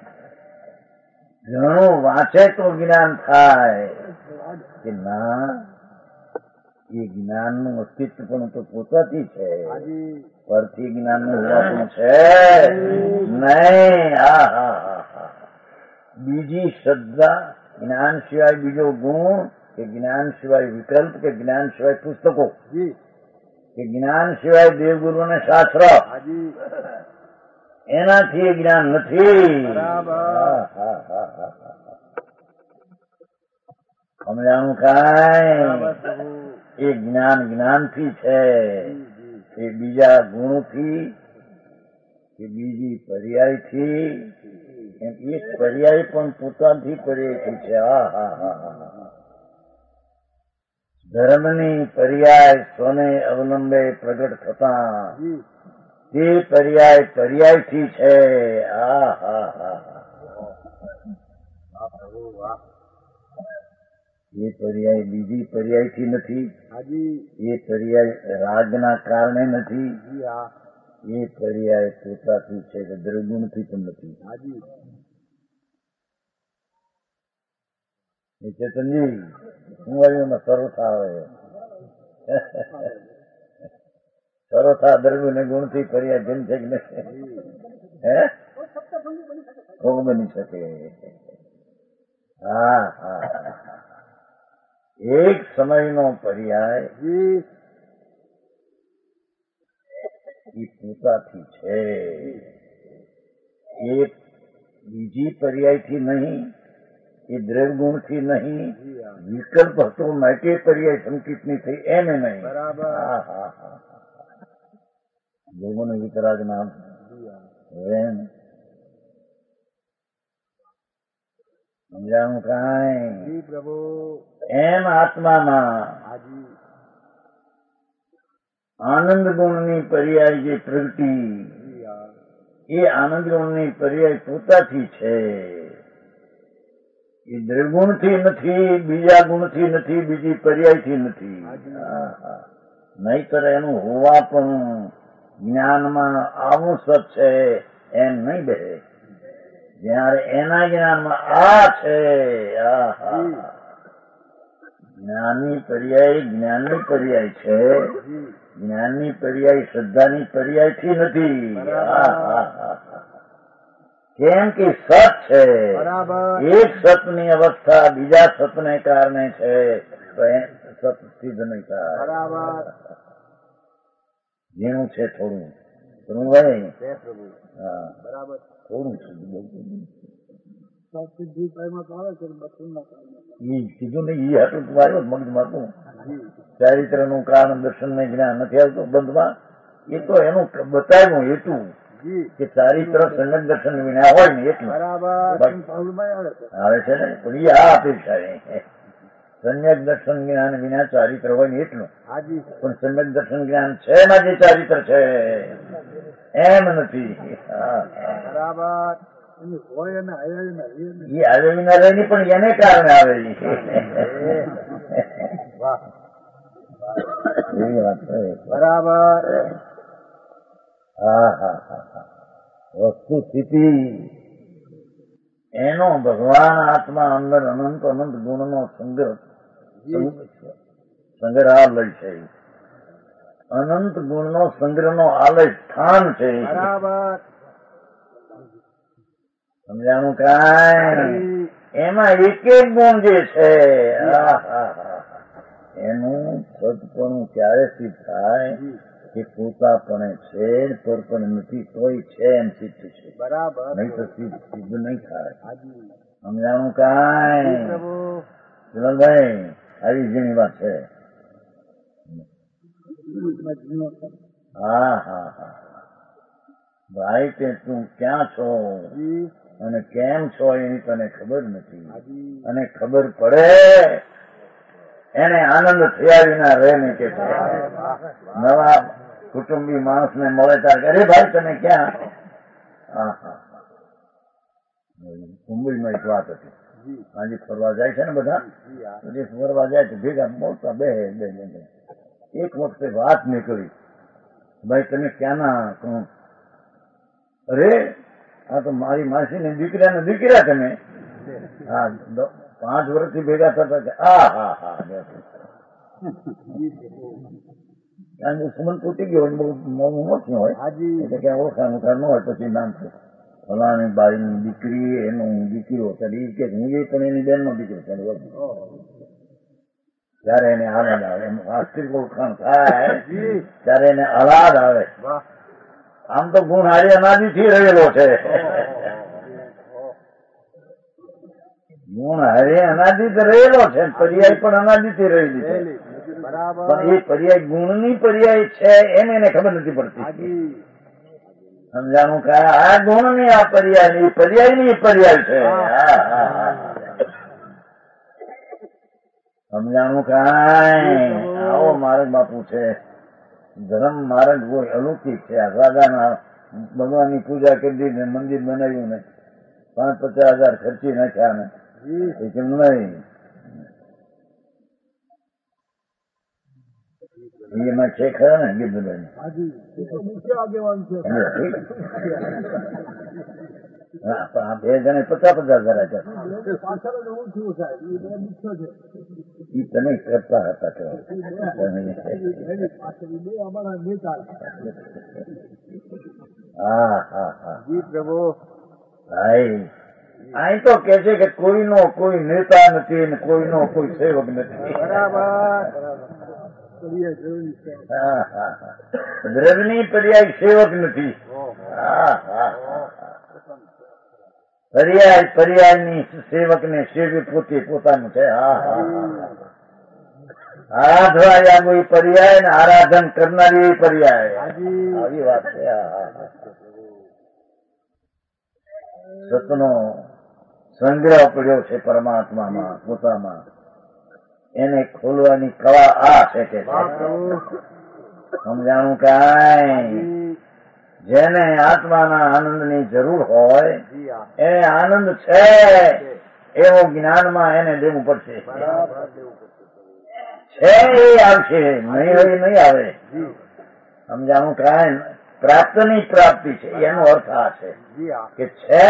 ઘણું વાંચે તો જ્ઞાન થાય કે ના એ જ્ઞાનનું અસ્તિત્વ પણ તો પોતાથી છે, હાજી પરથી જ્ઞાનનું હોવાનું છે નહીં. હા હા હા હા. બીજી શ્રદ્ધા જ્ઞાન સિવાય બીજો ગુણ કે જ્ઞાન સિવાય વિકલ્પ કે જ્ઞાન સિવાય પુસ્તકો જી કે જ્ઞાન સિવાય દેવગુરુ અને શાસ્ત્ર હાજી એનાથી એ જ્ઞાન નથી. બરાબર. હા, હા, હા, હા, હા. સમજાણું કાંઈ? બરાબર પ્રભુ એ જ્ઞાન જ્ઞાનથી છે. જી જી એ બીજા ગુણથી કે બીજી પર્યાયથી એમ એક પર્યાય પણ પોતાથી પર્યાયથી છે. હા હા હા હા. ધર્મની પર્યાય સ્વને અવલંબે પ્રગટ થતા જી તે પર્યાય પર્યાયથી છે. હા હા હા હા. વાહ પ્રભુ વાહ એ પર્યાય બીજી પર્યાયથી નથી. હાજી એ પર્યાય રાગના કારણે નથી. જી હા એ પર્યાય પોતાથી છે કે દ્રગુણથી પણ નથી. હાજી એ ચેતનજી હું આવ્યું સરોથા આવે સરોથા દ્રવ્ય ને ગુણથી પર્યાય જન છે કે નહીં? હે ભોગ બની શકે. હા હા. એક સમયનો પર્યાય જી એ પોતાથી છે. એ બીજી પર્યાયથી નહીં એ દ્રવ્યગુણ થી નહીં, વિકલ્પ હતો માટે પર્યાય સંકિત ની થઈ એને નહીં. બરાબર. હા હા હા દેવોને વિતરાગ નામ એમ સમજાણું કાંઈ? જી પ્રભુ. એમ આત્મામાં હાજી. આનંદ ગુણની પર્યાય જે પ્રગતિ, જી હા. એ આનંદ ગુણની પર્યાય પોતાથી છે. એ દ્રગુણથી નથી, બીજા ગુણથી નથી, બીજી પર્યાયથી નથી. નહીતર એનું હોવા પણ જ્ઞાનમાં આવું સત છે એમ નહીં બે. જયારે એના જ્ઞાનમાં આ છે, જ્ઞાનની પર્યાય જ્ઞાનની પર્યાય છે. જ્ઞાનની પર્યાય શ્રદ્ધાની પર્યાયથી નથી. કેમ કે સત છે. એક સતની અવસ્થા બીજા સતને કારણે છે, તો એ સત સિદ્ધ નહીં થાય. જેનું છે થોડું થોડું ભાઈ. હા બરાબર. થોડું છે કીધું ને એ હતું માર્યો મગજમાં હતું. ચારિત્ર નું કારણ દર્શન ને જ્ઞાન નથી આવતું બંધમાં, એ તો એનું બતાવ્યું એટલું કે ચારિત્ર સંગત દર્શન વિના હોય ને એટલું આવે છે ને. પણ એ આ અપેક્ષા સંયક દર્શન જ્ઞાન વિના ચારિત્ર હોય ને એટલું. પણ સંયક દર્શન જ્ઞાન છે એમાં જે ચારિત્ર છે એમ નથી. બરાબર. એ આવે વિના રહે નહીં, પણ એને કારણે આવે. એવી વાત છે. બરાબર. હા હા હા હા વસ્તુ સ્થિતિ એનો ભગવાન આત્મા અંદર અનંત અનંત ગુણનો સંગ્રહ સંગ્રહાલય છે. અનંત ગુણનો સંગ્રહનો આલય સ્થાન છે. બરાબર. સમજાણું કાંઈ? એમાં એક એક ગુણ જે છે એનું સદપણું ક્યારે સિદ્ધ થાય કે પોતાપણે છે પર પણ નથી તોય છે એમ સિદ્ધ છે. બરાબર. નહીં તો સિદ્ધ સિદ્ધ નહીં થાય. સમજાણું કાંઈ? ભાઈ આવી જેની વાત છે. હા હા હા ભાઈ તે તું ક્યાં છો અને કેમ છો એની તને ખબર નથી. અને ખબર પડે એને આનંદ થયા વિના રહે ને કે નવા કુટુંબી માણસ ને મળે ત્યારે અરે ભાઈ તમે ક્યાં? હા હા મુંબઈમાં એક વાત હતી. આજે ફરવા જાય છે ને બધા, જે ફરવા જાય છે ભેગા મળતા બે બે એક વખતે વાત નીકળી, ભાઈ તમે ક્યાંના કહું? અરે આ તો મારી માસી ને દીકરા ને દીકરા તમે. હા પાંચ વર્ષથી ભેગા થતા. હા હા હા કારણ કે સુમન તૂટી ગયો બહુ મોડું મોટું હોય એટલે ક્યાં ઓળખાણ ઓળખાણ ન હોય. પછી નામ છે ફલાણી બાઈ ની દીકરી, એનો દીકરો કરી કે હું એ પણ એની બેન નો દીકરો કરી. ત્યારે એને આનંદ આવે, એમ વાસ્તવિક ઓળખાણ થાય ત્યારે એને આહલાદ આવે. આમ તો ગુણ હારે અનાદિથી રહેલો છે. ગુણ હારે અનાદિત રહેલો છે, પર્યાય પણ અનાદિથી રહેલી છે. પણ એ પર્યાય ગુણની પર્યાય છે એમ એને ખબર નથી પડતી. સમજાણું કે આ ગુણ ની આ પર્યાય ની પર્યાય ની પર્યાય છે. સમજાણું કાંઈ? આવો માર્ગ બાપુ છે. ધર્મ માર્ગ કોઈ અલૌકિક છે. આ રાજાના ભગવાનની પૂજા કરી દીધી, મંદિર બનાવ્યું ને પાંચ પચાસ હજાર ખર્ચી નાખ્યા ને કેમ નહીં? એમાં છે ખરા ને ગીરબધાની આ બે જણે પચાસ પચાસ હજાર ઈ તને કરતા હતા. હા હા હા પ્રભુ. ભાઈ અહીં તો કે છે કે કોઈનો કોઈ નેતા નથી ને કોઈનો કોઈ સેવક નથી. હા હા હા દ્રવ્યની પર્યાય સેવક નથી. હા હા પર્યાય પર્યાયની સેવકને સેવી પોતે પોતાનું છે. હા હા આરાધવા યાગો એ પર્યાય ને આરાધન કરનારી એ પર્યાય. આવી વાત છે. હા હા સતનો સંગ્રહ પડ્યો છે પરમાત્મામાં પોતામાં, એને ખોલવાની કળા આ છે કે સમજાણું કાંઈ. જેને આત્માના આનંદની જરૂર હોય એને આનંદ છે એવો જ્ઞાનમાં એને દેવું પડશે. છે એ આવશે, નહીં હોય નહીં આવે. સમજાણું કાંઈ. પ્રાપ્તની પ્રાપ્તિ છે એનો અર્થ આ છે કે છે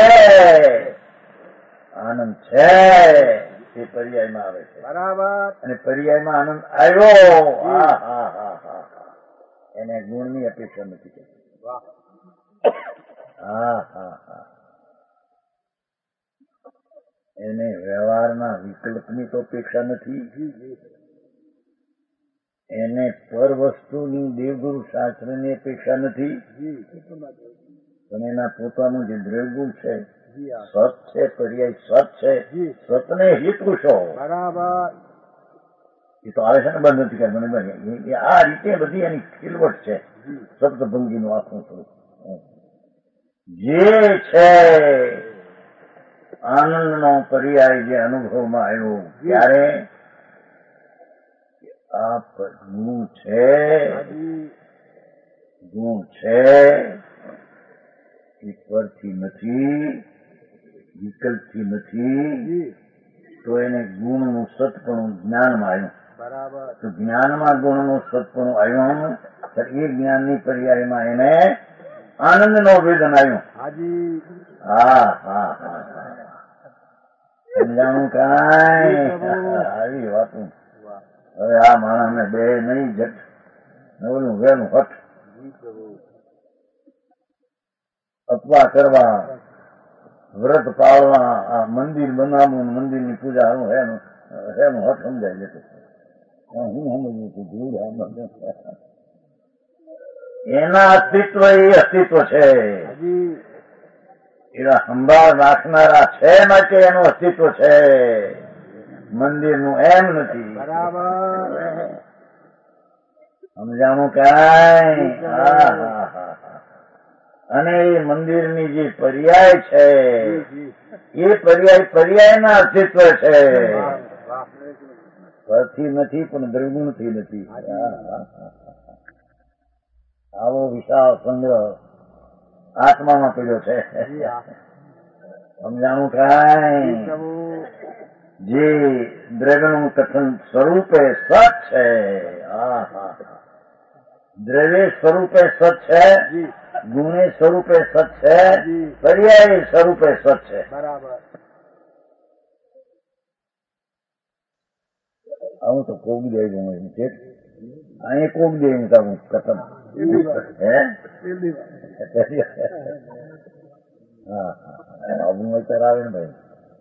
આનંદ છે એ પર્યાયમાં આવે છે. બરાબર. અને પર્યાયમાં આનંદ આવ્યો. હા હા હા હા એને ગુણની અપેક્ષા નથી. હા હા હા એને વ્યવહારના વિકલ્પની તો અપેક્ષા નથી. એને પર વસ્તુની દેવગુરુ શાસ્ત્રની અપેક્ષા નથી. પણ એના પોતાનું જે દ્રવ્યગુણ છે સત છે, પર્યાય સત છે. સતને હિતવૃષો બરાબર. એ તો આવે છે ને બંધ નથી કરે મને બને આ રીતે બધી એની ખીલવટ છે. સપ્તભંગીનું આખું સ્વરૂપ જે છે આનંદનો પર્યાય જે અનુભવમાં આવ્યો ત્યારે આ ગુણ છે, ગુણ છે એ પરથી નથી, વિકલ્પથી નથી. તો એને ગુણનું સતપણું જ્ઞાનમાં આવ્યું. બરાબર. તો જ્ઞાનમાં ગુણનું સતપણું આવ્યું તો એ જ્ઞાનની પર્યાયમાં એને આનંદનો વેદન આવ્યું. હાજી. હા હા હા સમજાણું કાંઈ. આવી વાતું. હવે આ માણસને બે નહીં જટ ઓલું વેલું હઠ અપવા કરવા, વ્રત પાળવા, આ મંદિર બનાવવું, મંદિરની પૂજા હું એનું એનું હઠ સમજાય જતું. હું સમજવું છું ધૂળ એના અસ્તિત્વ એ અસ્તિત્વ છે. એના સંભાળ રાખનારા છે માટે એનું અસ્તિત્વ છે. મંદિરનું એમ નથી. સમજાણું કાંઈ. હા હા હા અને એ મંદિરની જે પર્યાય છે એ પર્યાય પર્યાયના અસ્તિત્વ છે. પરથી નથી પણ દ્રગુણથી નથી. આવો વિશાળ સંગ્રહ આત્મામાં પડ્યો છે. સમજાણું કાંઈ. જે દ્રવ્યનું કથન સ્વરૂપે સત છે. હા હા દ્રવ્ય સ્વરૂપે સત છે, ગુણે સ્વરૂપે સત છે, પર્યાય સ્વરૂપે સત છે. બરાબર. આવું તો કોક દે છે અહીં કોક દે હું તારું કથન હે હા હા અબુ વિચાર આવે ને ભાઈ.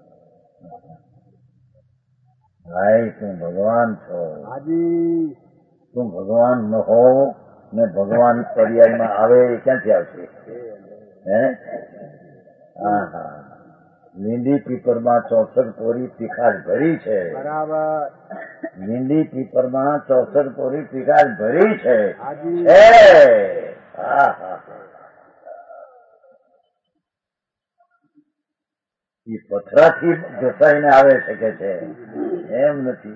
ભાઈ તું ભગવાન છો. તું ભગવાન ન હો ને ભગવાન પર્યાયમાં આવે એ ક્યાંથી આવશે? હે હા હા લીંડી પીપરમાં ચોસઠ પોરી તીખાશ ભરી છે. બરાબર. લીંડી પીપરમાં ચોસઠ પોરી તીખાશ ભરી છે. હા હા એ પથરાથી ઘસાઈને આવે શકે છે એમ નથી.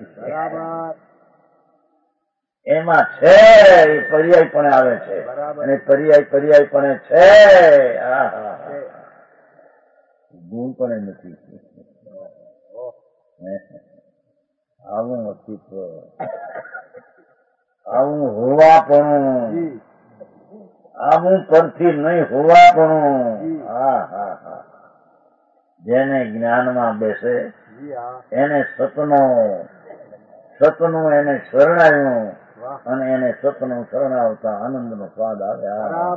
એમાં છે એ પર્યાય પણ આવે છે અને પર્યાય પર્યાય પણ છે. હા હા ગુણ પણ નથી. આવું અસ્તિત્વ, આવું હોવા પણ, આવું પરથી નહીં હોવા પણ. હા હા હા જેને જ્ઞાનમાં બેસે એને સતનો સતનું એને શરણાયું અને એને સતનું શરણાવતા આનંદનો સ્વાદ આવે.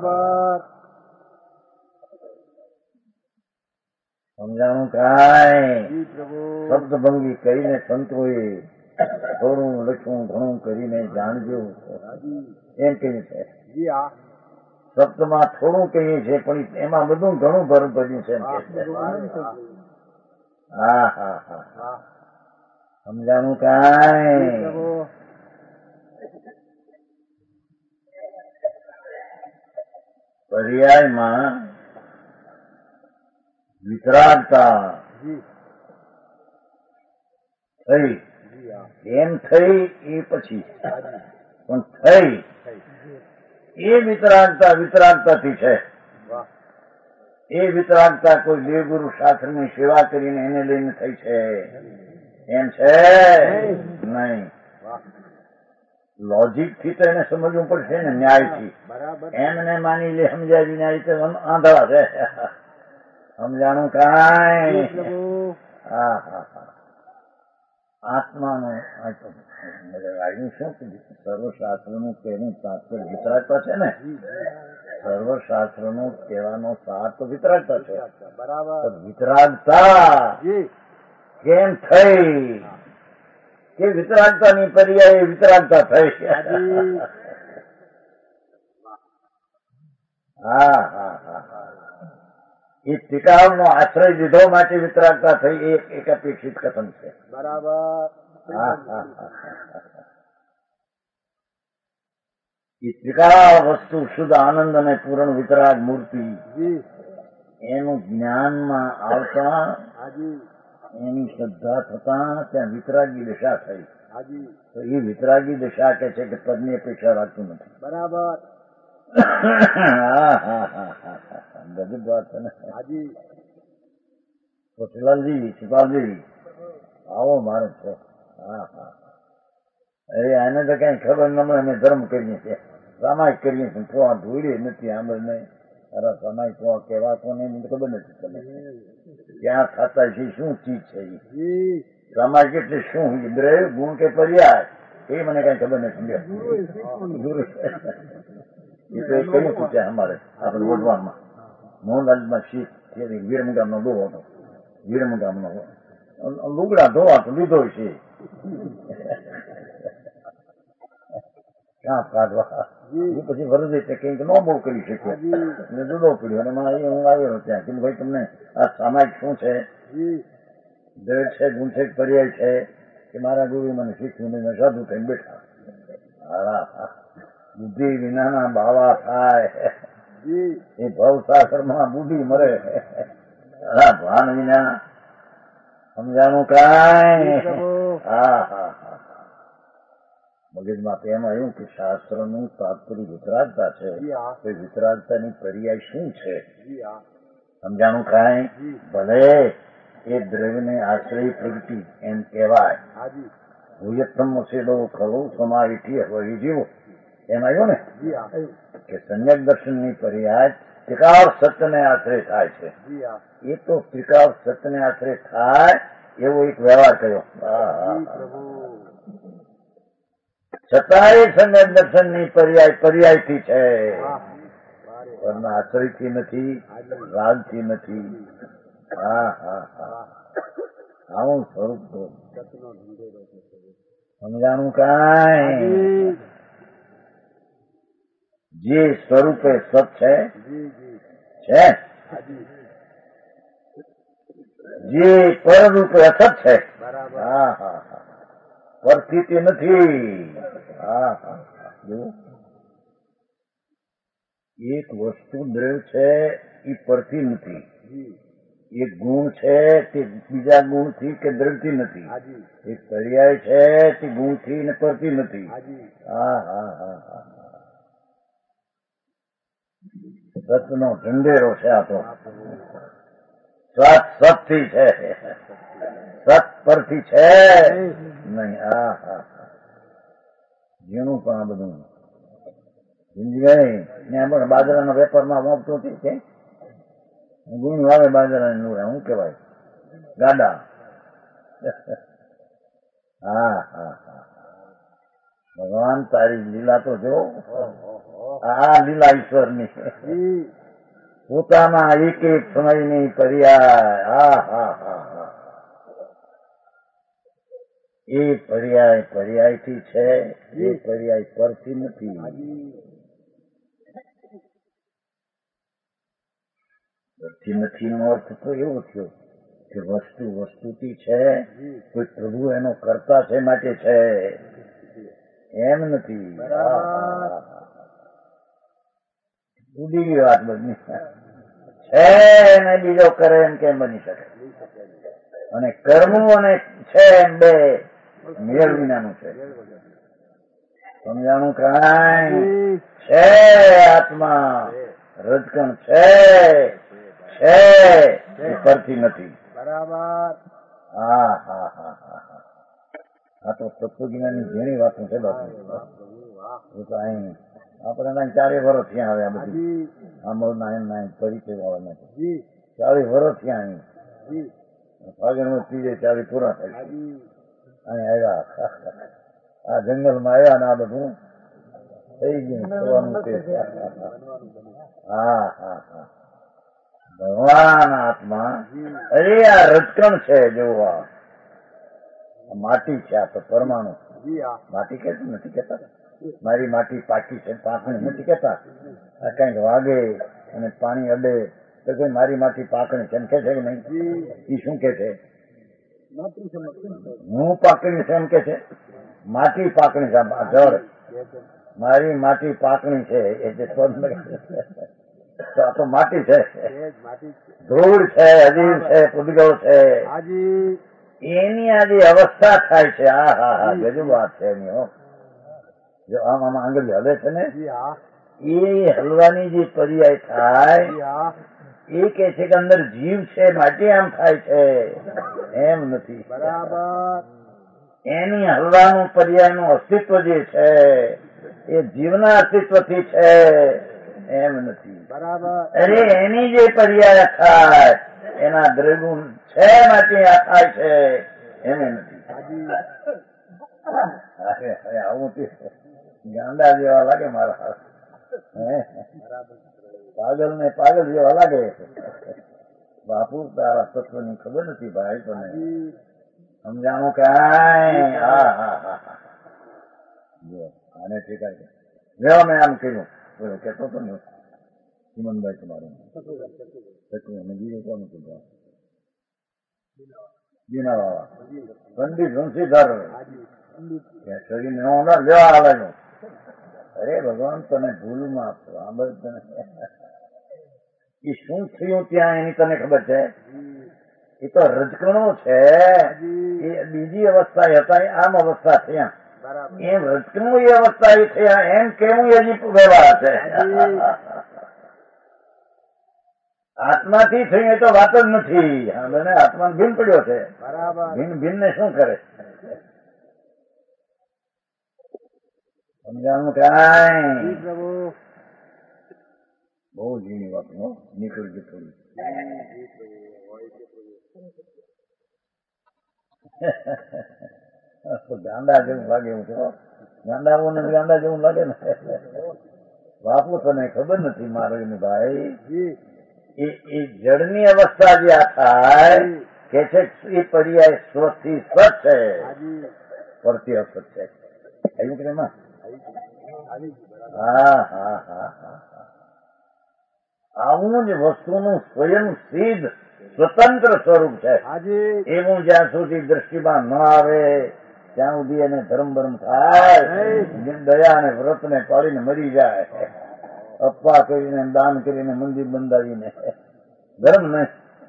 સમજાણું કાંઈ. શબ્દભંગી કરીને સંતોએ થોડું લખવું ઘણું કરીને જાણજો એમ કહ્યું છે. સપ્તમાં થોડું કહીએ છે પણ એમાં બધું ઘણું ભરું પડ્યું છે એમ કે છે. હા હા હા વાહ સમજાનું કાંઈ પ્રભુ પર્યાયમાં વિતરાગતા જી થઈ જી હા એમ થઈ એ પછી હાજી પણ થઈ થઈ એ વિતરાગતા વિતરાગતાથી છે. વાહ એ વિતરાગતા કોઈ દેવગુરુ શાસ્ત્રની સેવા કરીને એને લઈને થઈ છે એમ છે નહીં. વાહ લોજિક થી તો એને સમજવું પડશે ને, ન્યાયથી. બરાબર એમને માની લે સમજાય વિના રીતે આંધળા છે. સમજાણું કાંઈ જી પ્રભુ હા હા હા આત્માનો આવ્યું શું સર્વશાસ્ત્રનું કહેવું તાત્પર્ય વિતરાગતા છે ને. જી સર્વશાસ્ત્રનું કહેવાનો સાર તો વિતરાગતા છે. જી બરાબર તો વિતરાગતા જી કેમ થઈ કે વિતરાગતાની પર્યાય વિતરાગતા થઈ. હાજી હા હા હા એ ટીકાવનો આશ્રય લીધો માટે વિતરાગતા થઈ એ એક અપેક્ષિત કથન છે. બરાબર હા હા હા એ ત્રિકાળ વસ્તુ શુદ્ધ આનંદ અને પૂર્ણ વિતરાગ મૂર્તિ જી એનું જ્ઞાનમાં આવતા હાજી એની શ્રદ્ધા થતા ત્યાં વિતરાગી દશા થઈ. હાજી તો એ વિતરાગી દશા કે છે કે પદની અપેક્ષા રાખતું નથી. બરાબર હા હા હા હા ગજબ વાત છે ને. હાજી કોશલાલજી શિપાલજી આવો મારે છે. હા હા અરે આને તો કઈ ખબર ન મળે. અમે ધર્મ કરીએ છીએ, સામાયિક કરીએ છીએ, પોવા ધોઈએ નથી. આમ જ નહીં અરે સામાયિક પોવા કેવા કોને મને ખબર નથી. તમે ક્યાં થતા છે, શું ચીજ છે એ જી સામાયિક એટલે શું દ્રવ્ય ગુણ કે પર્યાય એ મને કઈ ખબર નથી. ગુરુ એ તો એક કહ્યું છે અમારે આપણે વઢવાણમાં મોહનલાલમાં શીખ વિરમગામનો દોરો હતો. વિરમગામનો લુગડા ધોવા તો લીધો છે ક્યાં કાઢવા એ પછી વરદ એટલે કંઈક ન બહુ કરી શક્યો એટલે જુદો પડ્યો. અને મારે હું આવ્યો ત્યાં કે ભાઈ તમને આ સામાયિક શું છે, જી દ્રઢ છે, ગુણ છે, પર્યાય છે કે મારા ગુરુ મને શીખ્યું નહીં. મેં સાધુ થઈને બેઠા. હા બુદ્ધિ વિનાના બાવા થાય જી એ ભવસાગરમાં બુદ્ધિ મરે. હા ભાન વિના સમજાણું કાંઈ. પ્રભુ હા હા હા મગજમાં એમ આવ્યું કે શાસ્ત્રનું તાત્પર્ય વિતરાગતા છે. જી હા તો વિતરાગતાની પર્યાય શું છે જી હા સમજાણું કાંઈ. જી ભલે એ દ્રવ્યને આશ્રય પ્રગતિ એમ કહેવાય. હાજી ભૂયત્તમ સેડો ખરો સમાયથી હવે જીવો એમ આવ્યો ને જી હા કે સમ્યક દર્શનની પર્યાય ત્રિકાળ સત્યને આશ્રય થાય છે. જી હા એ તો ત્રિકાળ સત્યને આશ્રય થાય એવો એક વ્યવહાર કર્યો. જી પ્રભુ છતાંય સમ્યક દર્શનની પર્યાય પર્યાયથી છે. વાહ વારે પણ આશ્રયથી નથી, હાજી રાગથી નથી. હા હા હા આવું સ્વરૂપ તો સતનો ઢંઢેરો છે પ્રભુ. સમજાણું કાંઈ. હાજી જે સ્વરૂપે સત છે જી જી છે, હાજી જે પરરૂપે અસત છે. બરાબર હા હા હા પરથી નથી. હા હા જુઓ એક વસ્તુ દ્રવ્ય છે એ પરથી નથી. જી એક ગુણ છે તે બીજા ગુણથી કે દ્રવ્યથી નથી. હાજી એક પર્યાય છે તે ગુણથી ને પરથી નથી. હાજી હા હા હા હા સતનો ઢંઢેરો છે આ તો. હા પ્રભુ સત સતથી છે, સત પરથી છે નહીં. હા હા ઝીણું પણ આ બધું જિંદગી ત્યાં પણ બાજરાના વેપારમાં વાપતું હતી કે ગુણ વાવે બાજરાની નુરે શું કહેવાય ગાડા. હા હા હા ભગવાન તારી લીલા તો જો. આ લીલા ઈશ્વરની જી પોતાના એક એક સમયની પર્યાય. હા હા હા હા એ પર્યાય પર્યાયથી છે. એ પર્યાય પરથી નથી. હાજી નથી નથી નો અર્થ તો એવો થયો કે વસ્તુ વસ્તુથી છે, કોઈ પ્રભુ એનો કરતા છે માટે છે, એમ નથી. ઉડી ગઈ વાત બની છે ને બીજો કરે એમ કેમ બની શકે? અને કરવું અને છે એમ બે મેળ વિનાનું છે. સમજાણું? કાંઈ છે આત્મા, રજકણ છે છે એ પરથી નથી. બરાબર. હા હા હા હા હા આ તો તત્વજ્ઞાની જેની વાતો છે બાપુ. એ તો અહીં આપણે ના ચારે વર્ષ થયા હવે આ બધું આંબળ ના એમ ના પરિચય વાળા નથી. ચાલીસ વર્ષ થયા અહીં ફાગણ ત્રીજે ચાલીસ પૂરા થાય છે. અહીં આવ્યા આ જંગલમાં આવ્યા ને આ બધું થઈ ગયું થવાનું છે. હા હા હા ભગવાન આત્મા અરે આ રજકણ છે. જેવું આ માટી છે, આ તો પરમાણુ માટી કે નથી કેતા મારી માટી પાકી છે પાકણી નથી કેતા. આ કઈક વાગે અને પાણી અડે તો કઈ મારી માટી પાકણી છે એમ કે છે કે નહીં? એ શું કે છે? હું પાકણી છે એમ કે છે? માટી પાકણી છે. જળ મારી માટી પાકણી છે એટલે તો આ તો માટી છે, ધૂળ છે, અજીવ છે, પુદગલ છે. એની આ જે અવસ્થા થાય છે, હા હા હા ગજબ વાત છે એની. હો જો આમ આમ આંગળી હલે છે ને એ હલવાની જે પર્યાય થાય એ કે છે કે અંદર જીવ છે માટે આમ થાય છે, એમ નથી. બરાબર. એની હલવાનું પર્યાયનું અસ્તિત્વ જે છે એ જીવના અસ્તિત્વથી છે, એમ નથી. બરાબર. અરે એની જે પર્યાય થાય એના દ્રગુણ છે માટે આ થાય છે, એને નથી. અરે અરે આવું ગાંડા જેવા લાગે મારા. પાગલ ને પાગલ જેવા લાગે. બાપુ તારા તત્વની ખબર નથી ભાઈ તને. સમજાણું કાંઈ? હા હા હા હા આને ઠીકાય લેવા મેં આમ કહ્યું કેતો હતો ને હિમનભાઈ તમારું બીજું કોનું કીધું? બીના વાળા પંડિત વંશીધર શરીર લેવા હાલે. અરે ભગવાન તને ભૂલ માફ તને એ શું થયું ત્યાં એની તને ખબર છે? એ તો રજકણો છે. એ બીજી અવસ્થા હતા આમ અવસ્થા થયા એમ રજકણું એ અવસ્થા એ થયા એમ કેવું હજી વ્યવહાર છે. આત્માથી થઈ તો વાત જ નથી. આત્મા ભીન પડ્યો છે. ભીન ભીન ને શું કરે? સમજાણું કાંઈ? બહુ ઝીણી વાત નીકળી ગઈ થોડી. ગાંડા જેવું લાગે એવું છે. ગાંડાઓને ગાંડા જેવું લાગે ને. બાપુ તને ખબર નથી મારે ભાઈ એ જળની અવસ્થા જે આ થાય કે છે એ પર્યાય સ્વથી સ્વચ્છ છે, પરથી અસત છે. આવ્યું કે એમાં? હા હા હા હા આવું જ વસ્તુનું સ્વયં સિદ્ધ સ્વતંત્ર સ્વરૂપ છે. એવું જ્યાં સુધી દ્રષ્ટિમાં ન આવે ત્યાં સુધી એને ધર્મ ધર્મ થાય. દયા અને વ્રત ને પાડીને મરી જાય. અપવા કરીને દાન કરીને મંદિર બંધાવીને ધર્મ ને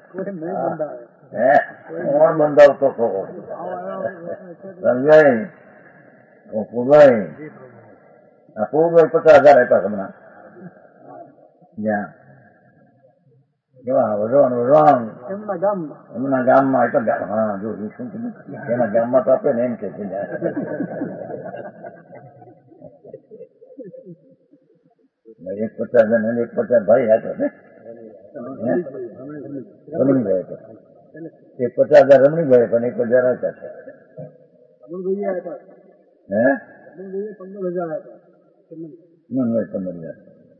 કોણ બંધાવતો હતો? સમજાય? પૂરભાઈ પૂરભાઈ પચાસ હજાર આપ્યા હમણાં જ્યાં કેવા વઢવાણ વઢવાણ એમના ગામમાં આપ્યા. હા જો શું કીધું એના ગામમાં તો આપે ને એમ કે છે. એક પચાસ હજાર એક પચાસ ભાઈ આપ્યો ને રમણીભાઈ આપ્યો. એક પચાસ હજાર રમણીભાઈ પણ એક હજાર આપ્યા છે. હે પંદર હજાર આપ્યા પંદર હજાર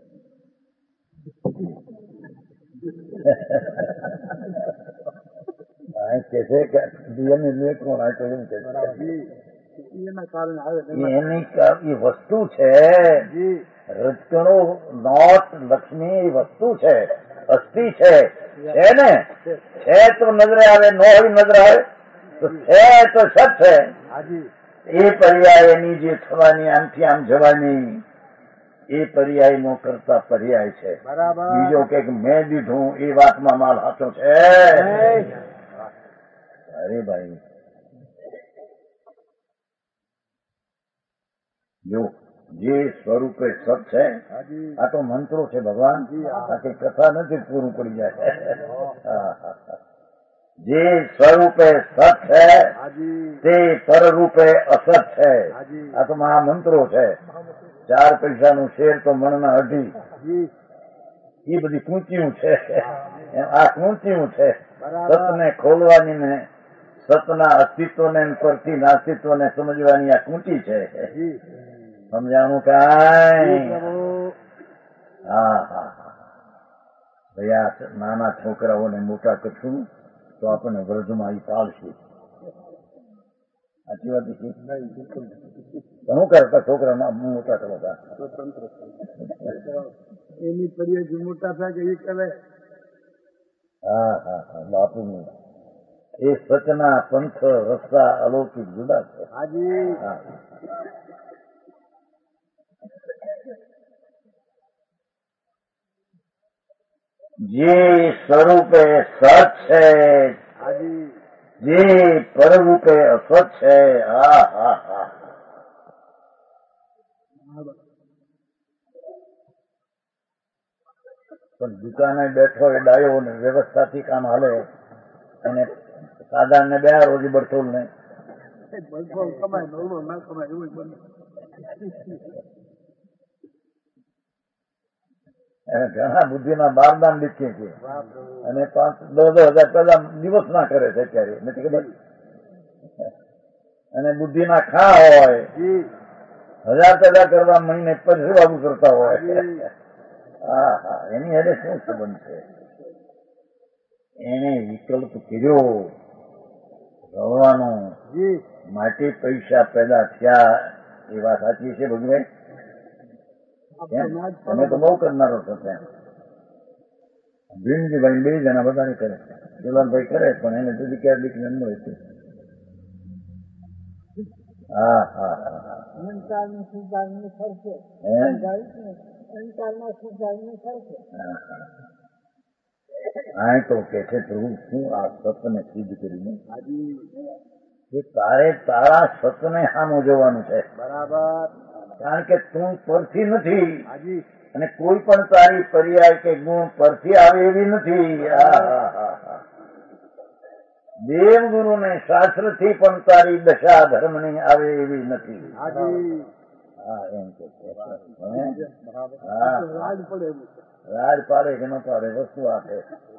એની વસ્તુ છે. રજકણો નોટ લક્ષ્મી વસ્તુ છે, અસ્થિ છે. છે ને, છે તો નજરે આવે, ન હોય નજરે આવે તો છે તો સત છે. એ પર્યાય એની જે થવાની આમથી આમ જવાની એ પર્યાય નો કરતા પર્યાય છે. બીજો કે મેં દીધું એ વાતમાં માલ સાચો છે. અરે ભાઈ જો જે સ્વરૂપે સત છે, આ તો મંત્રો છે ભગવાન, આ કઈ કથા નથી પૂરું પડી જાય. જે સ્વરૂપે સત છે તે પરરૂપે અસત છે. આ તો મહામંત્રો છે. ચાર પૈસાનું શેર તો મણના અઢી, એ બધી કૂંચ્યું છે. આ કૂંચ્યું છે. સતને ખોલવાની ને સતના અસ્તિત્વને પરથી નાસ્તિત્વને સમજવાની આ કૂંચી છે. સમજાણું કાંઈ? હા હા હા ભાઈ, આ નાના છોકરાઓને મોટા કરશું તો આપણને વ્રજમાં એ પાળશે. સાચી વાત છે. શું કરતા છોકરા મોટા કરવા એની પર્યાય મોટા થાય કે એ કરે. હા હા હા બાપુનું એ સચના પંથ રસ્તા અલૌકિક જુદા છે. હા જે સ્વરૂપે સત છે, જે પરરૂપે અસત છે. હા હા હા પણ દુકાને બેઠો એ ડાયો ને વ્યવસ્થાથી કામ હાલે અને સાધારણ ને બે રોજી બરતોલ ને કમાય ના કમાય એવું બને. એને ઘણા બુદ્ધિના બારદાન લીધે છે અને પાંચ દસ દસ હજાર પેલા દિવસ ના કરે છે અત્યારે, નથી ખબર? અને બુદ્ધિના ખા હોય હજાર પેદા કરવા મહિને પરિસેવા કરતા હોય. હા હા એની હારે શું સંબંધ છે? એને વિકલ્પ કર્યો ભગવાનો માટે પૈસા પેદા થયા. એ વાત સાચી છે ભગવાન? તમે તો બહુ કરનારો છો. ભીમજીભાઈ બે જણા વધારે કરે, દુલાલભાઈ કરે પણ એને જુદી ક્યારે દીકરી ન મળે. હા હા હા હા તો કે છે પ્રભુ શું આ સતને સિદ્ધ કરીને તારે તારા સતને સામો જોવાનું છે. બરાબર. કારણ કે તું પરથી નથી અને કોઈ પણ તારી પર્યાય કે ગુણ પરથી આવે એવી નથી. દેવગુરુ ને શાસ્ત્ર થી પણ તારી દશા ધર્મ ની આવે એવી નથી. હા એમ કે રાજ પાડે કે ન પાડે વસ્તુ આપે.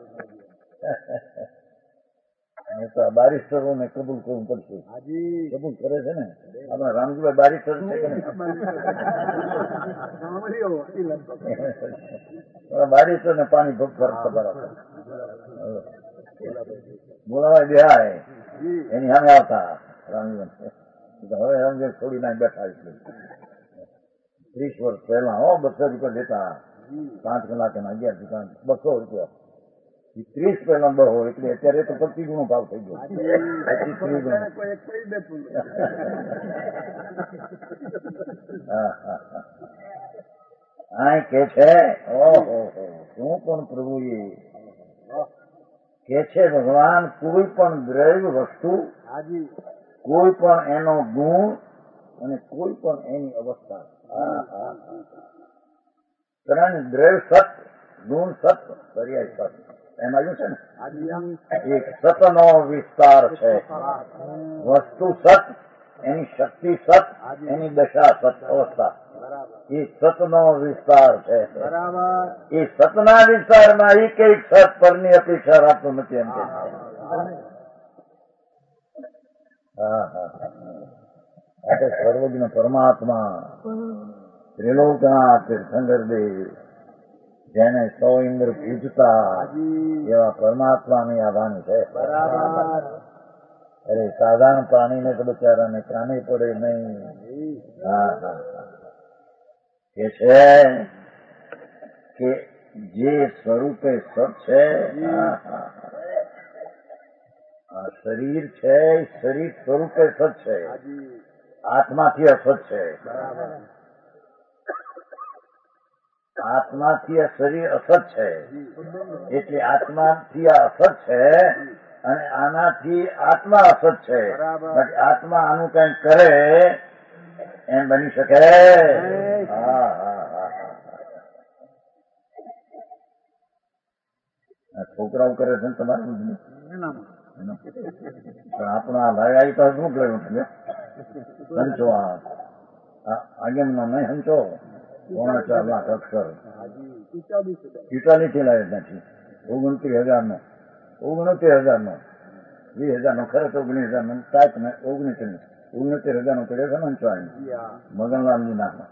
બારિસ્ટરો ને કબૂલ કરવું પડશે. કબૂલ કરે છે ને આપણા રામજીભાઈ બારિસ્ટર છે કે નહીં? બારિસ્ટર ને પાણી ભોગ કરતા બરાબર બોલાવાય બેહાય એની સામે આવતા રામજીભાઈ. હવે રામજીભાઈ છોડી ના બેઠા ત્રીસ વર્ષ પહેલા હો બસો રૂપિયા દેતા પાંચ કલાક અને અગિયાર દુકાન બસો રૂપિયા. ત્રીસ પહેલા બહો એટલે અત્યારે તો પચીસ ગુણો ભાવ થઈ ગયો. પચીસ ત્રીસ ગુણો. આ કે છે ઓહો શું પણ પ્રભુ એ કે છે ભગવાન કોઈ પણ દ્રવ્ય વસ્તુ, કોઈ પણ એનો ગુણ અને કોઈ પણ એની અવસ્થા, ત્રણ દ્રવ્ય સત, ગુણ સત, પર્યાય સત એમ આવ્યું છે ને. એક સતનો વિસ્તાર છે. વસ્તુ સત, એની શક્તિ સત, એની દશા સત અવસ્થા, એ સતનો વિસ્તાર છે. એ સતના વિસ્તારમાં એક એક સત પરની અપેક્ષા રાખતો નથી એમ કે. હા હા આ સર્વજ્ઞ પરમાત્મા ત્રિલોકના તીર્થંકર દેવ જેને સો ઇન્દ્ર પૂજતા એવા પરમાત્માની આ વાણી છે. અરે સાધારણ પ્રાણીને તો બિચારાને કાને પડે નહીં. હા હા કે છે કે જે સ્વરૂપે સત છે આ શરીર છે શરીર સ્વરૂપે સત છે, આત્માથી અસત છે. આત્માથી આ શરીર અસત છે એટલે આત્માથી આ અસત છે અને આનાથી આત્મા અસત છે. આત્મા આનું કઈ કરે એમ બની શકે? હા હા હા છોકરાઓ કરે છે તમારે પણ આપણો આ લડાઈ તો શું કર્યું તમે હંચો આ આગમનો નહીં હંચો પોણા ચાર લાખ અક્ષર ઇટાલીથી લાવી નથી ઓગણત્રીસ હજાર નો ઓગણત્રીસ હજાર નો વીસ હજાર નો ખરેખર ઓગણીસ હજાર નો ટાઈપ ને ઓગણીસ ઓગણત્રીસ હજાર નો કર્યો છે ને હંચો મગનલાલજી નાખો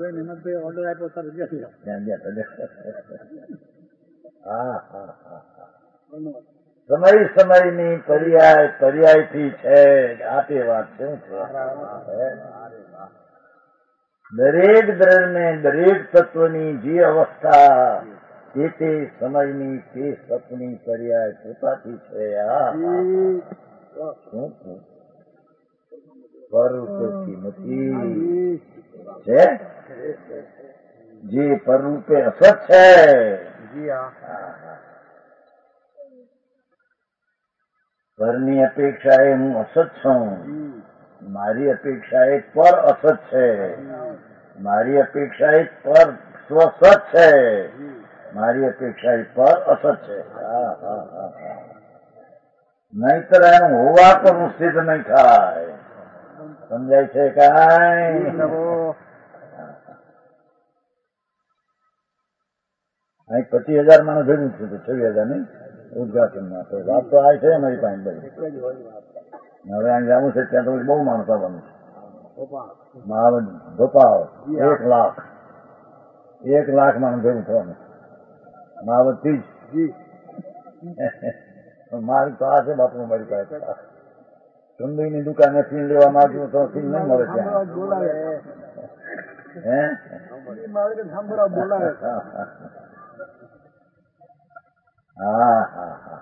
હા હા હા સમય સમયની પર્યાય પર્યાયથી છે. આ તે વાત શું છે? દરેક દ્રવ્યને દરેક તત્વની જે અવસ્થા તે તે સમયની તે સતની પર્યાય પોતાથી છે. આ શું પરરૂપેથી નથી છે જે પરરૂપે અસત છે. પરની અપેક્ષાએ હું અસત છું, મારી અપેક્ષા એ પર અસત છે, મારી અપેક્ષા એ પર સ્વસત છે, મારી અપેક્ષા એ પર અસત છે. નહીતર એનું હોવા પણ સિદ્ધ નહીં થાય. સમજાય છે કાંઈ? અહીં પચીસ હજાર માણસ ભેગું થયું હતું છવ્વીસ હજાર નહીં ઉદઘાટનમાં. તો વાત તો આ છે અમારી પાસે બધી. હવે અહીં જવું છે ત્યાં તો બહુ માણસ આવવાનું છે. મહાવત ગોપાલ એક લાખ એક લાખ માણસ ભેગું થવાનું મહાવતથી જ. મારી તો આ છે બાપુ મારી પાસે સુંદરીની દુકાને ફીણ લેવા માંગ્યું તો ફીણ નહીં મળે ત્યાં. હે હા હા હા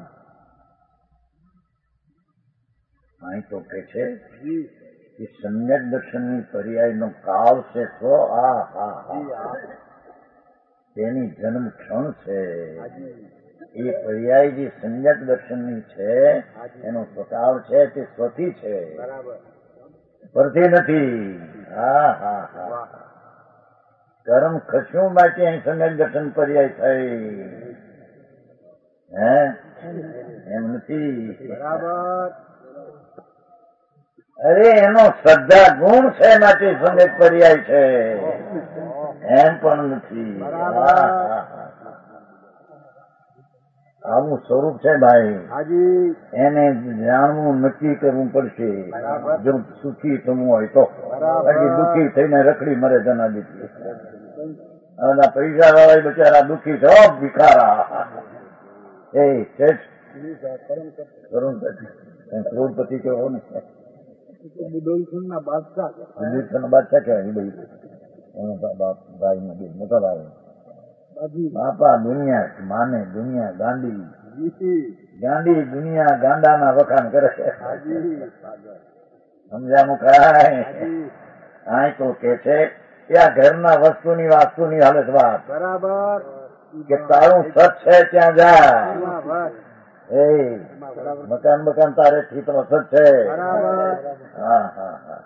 અહીં તો કે છે કે સમ્યક દર્શનની પર્યાયનો કાળ છે તો આ હા હા તેની જન્મ ક્ષણ છે. એ પર્યાય જે સમ્યક દર્શનની છે એનો સ્વભાવ છે તે સ્વથી છે, પરથી નથી. હા હા હા કર્મ ખસ્યું માટે અહીં સમ્યક દર્શન પર્યાય થઈ. હે એમ નથી. અરે એનો શ્રદ્ધા ગુણ છે માટે સમ્યક પર્યાય છે એમ પણ નથી. આવું સ્વરૂપ છે ભાઈ, એને જાણવું નક્કી કરવું પડશે. જો સુખી થવું હોય તો બાકી દુઃખી થઈને રખડી મરે જનાદી. અને પૈસા વાળા બિચારા દુઃખી છે ભિખારા. એ શેઠ કરોડપતિ કેવો ને બુદોલખંડના બાદશાહ બાદશાહ કહેવાય ભાઈ મોટા ભાઈ. બાપા દુનિયા માને દુનિયા ગાંડી ગાંડી દુનિયા ગાંડાના વખાણ કરે છે. સમજાનું કાંઈ? આ તો કે છે કે આ ઘરના વસ્તુની વાસ્તુની હાલત વાત બરાબર કે તારું સત છે ત્યાં જા. એ મકાન મકાન તારે થી તો સત છે. હા હા હા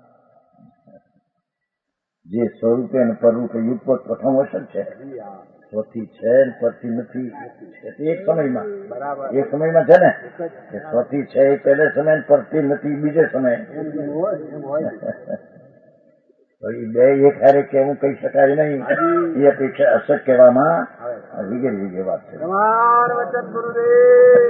જે સ્વરૂપે અને પરરૂપે યુગપત પ્રથમ વચન છે. સ્વથી છે પરથી નથી. એક સમયમાં એક સમયમાં છે ને કે સ્વથી છે એ પહેલે સમય પરથી નથી બીજે સમય. બે એક હારે કેવું કહી શકાય નહીં. એ અપેક્ષા અસત કહેવામાં વિગેરે વિગે વાત છે.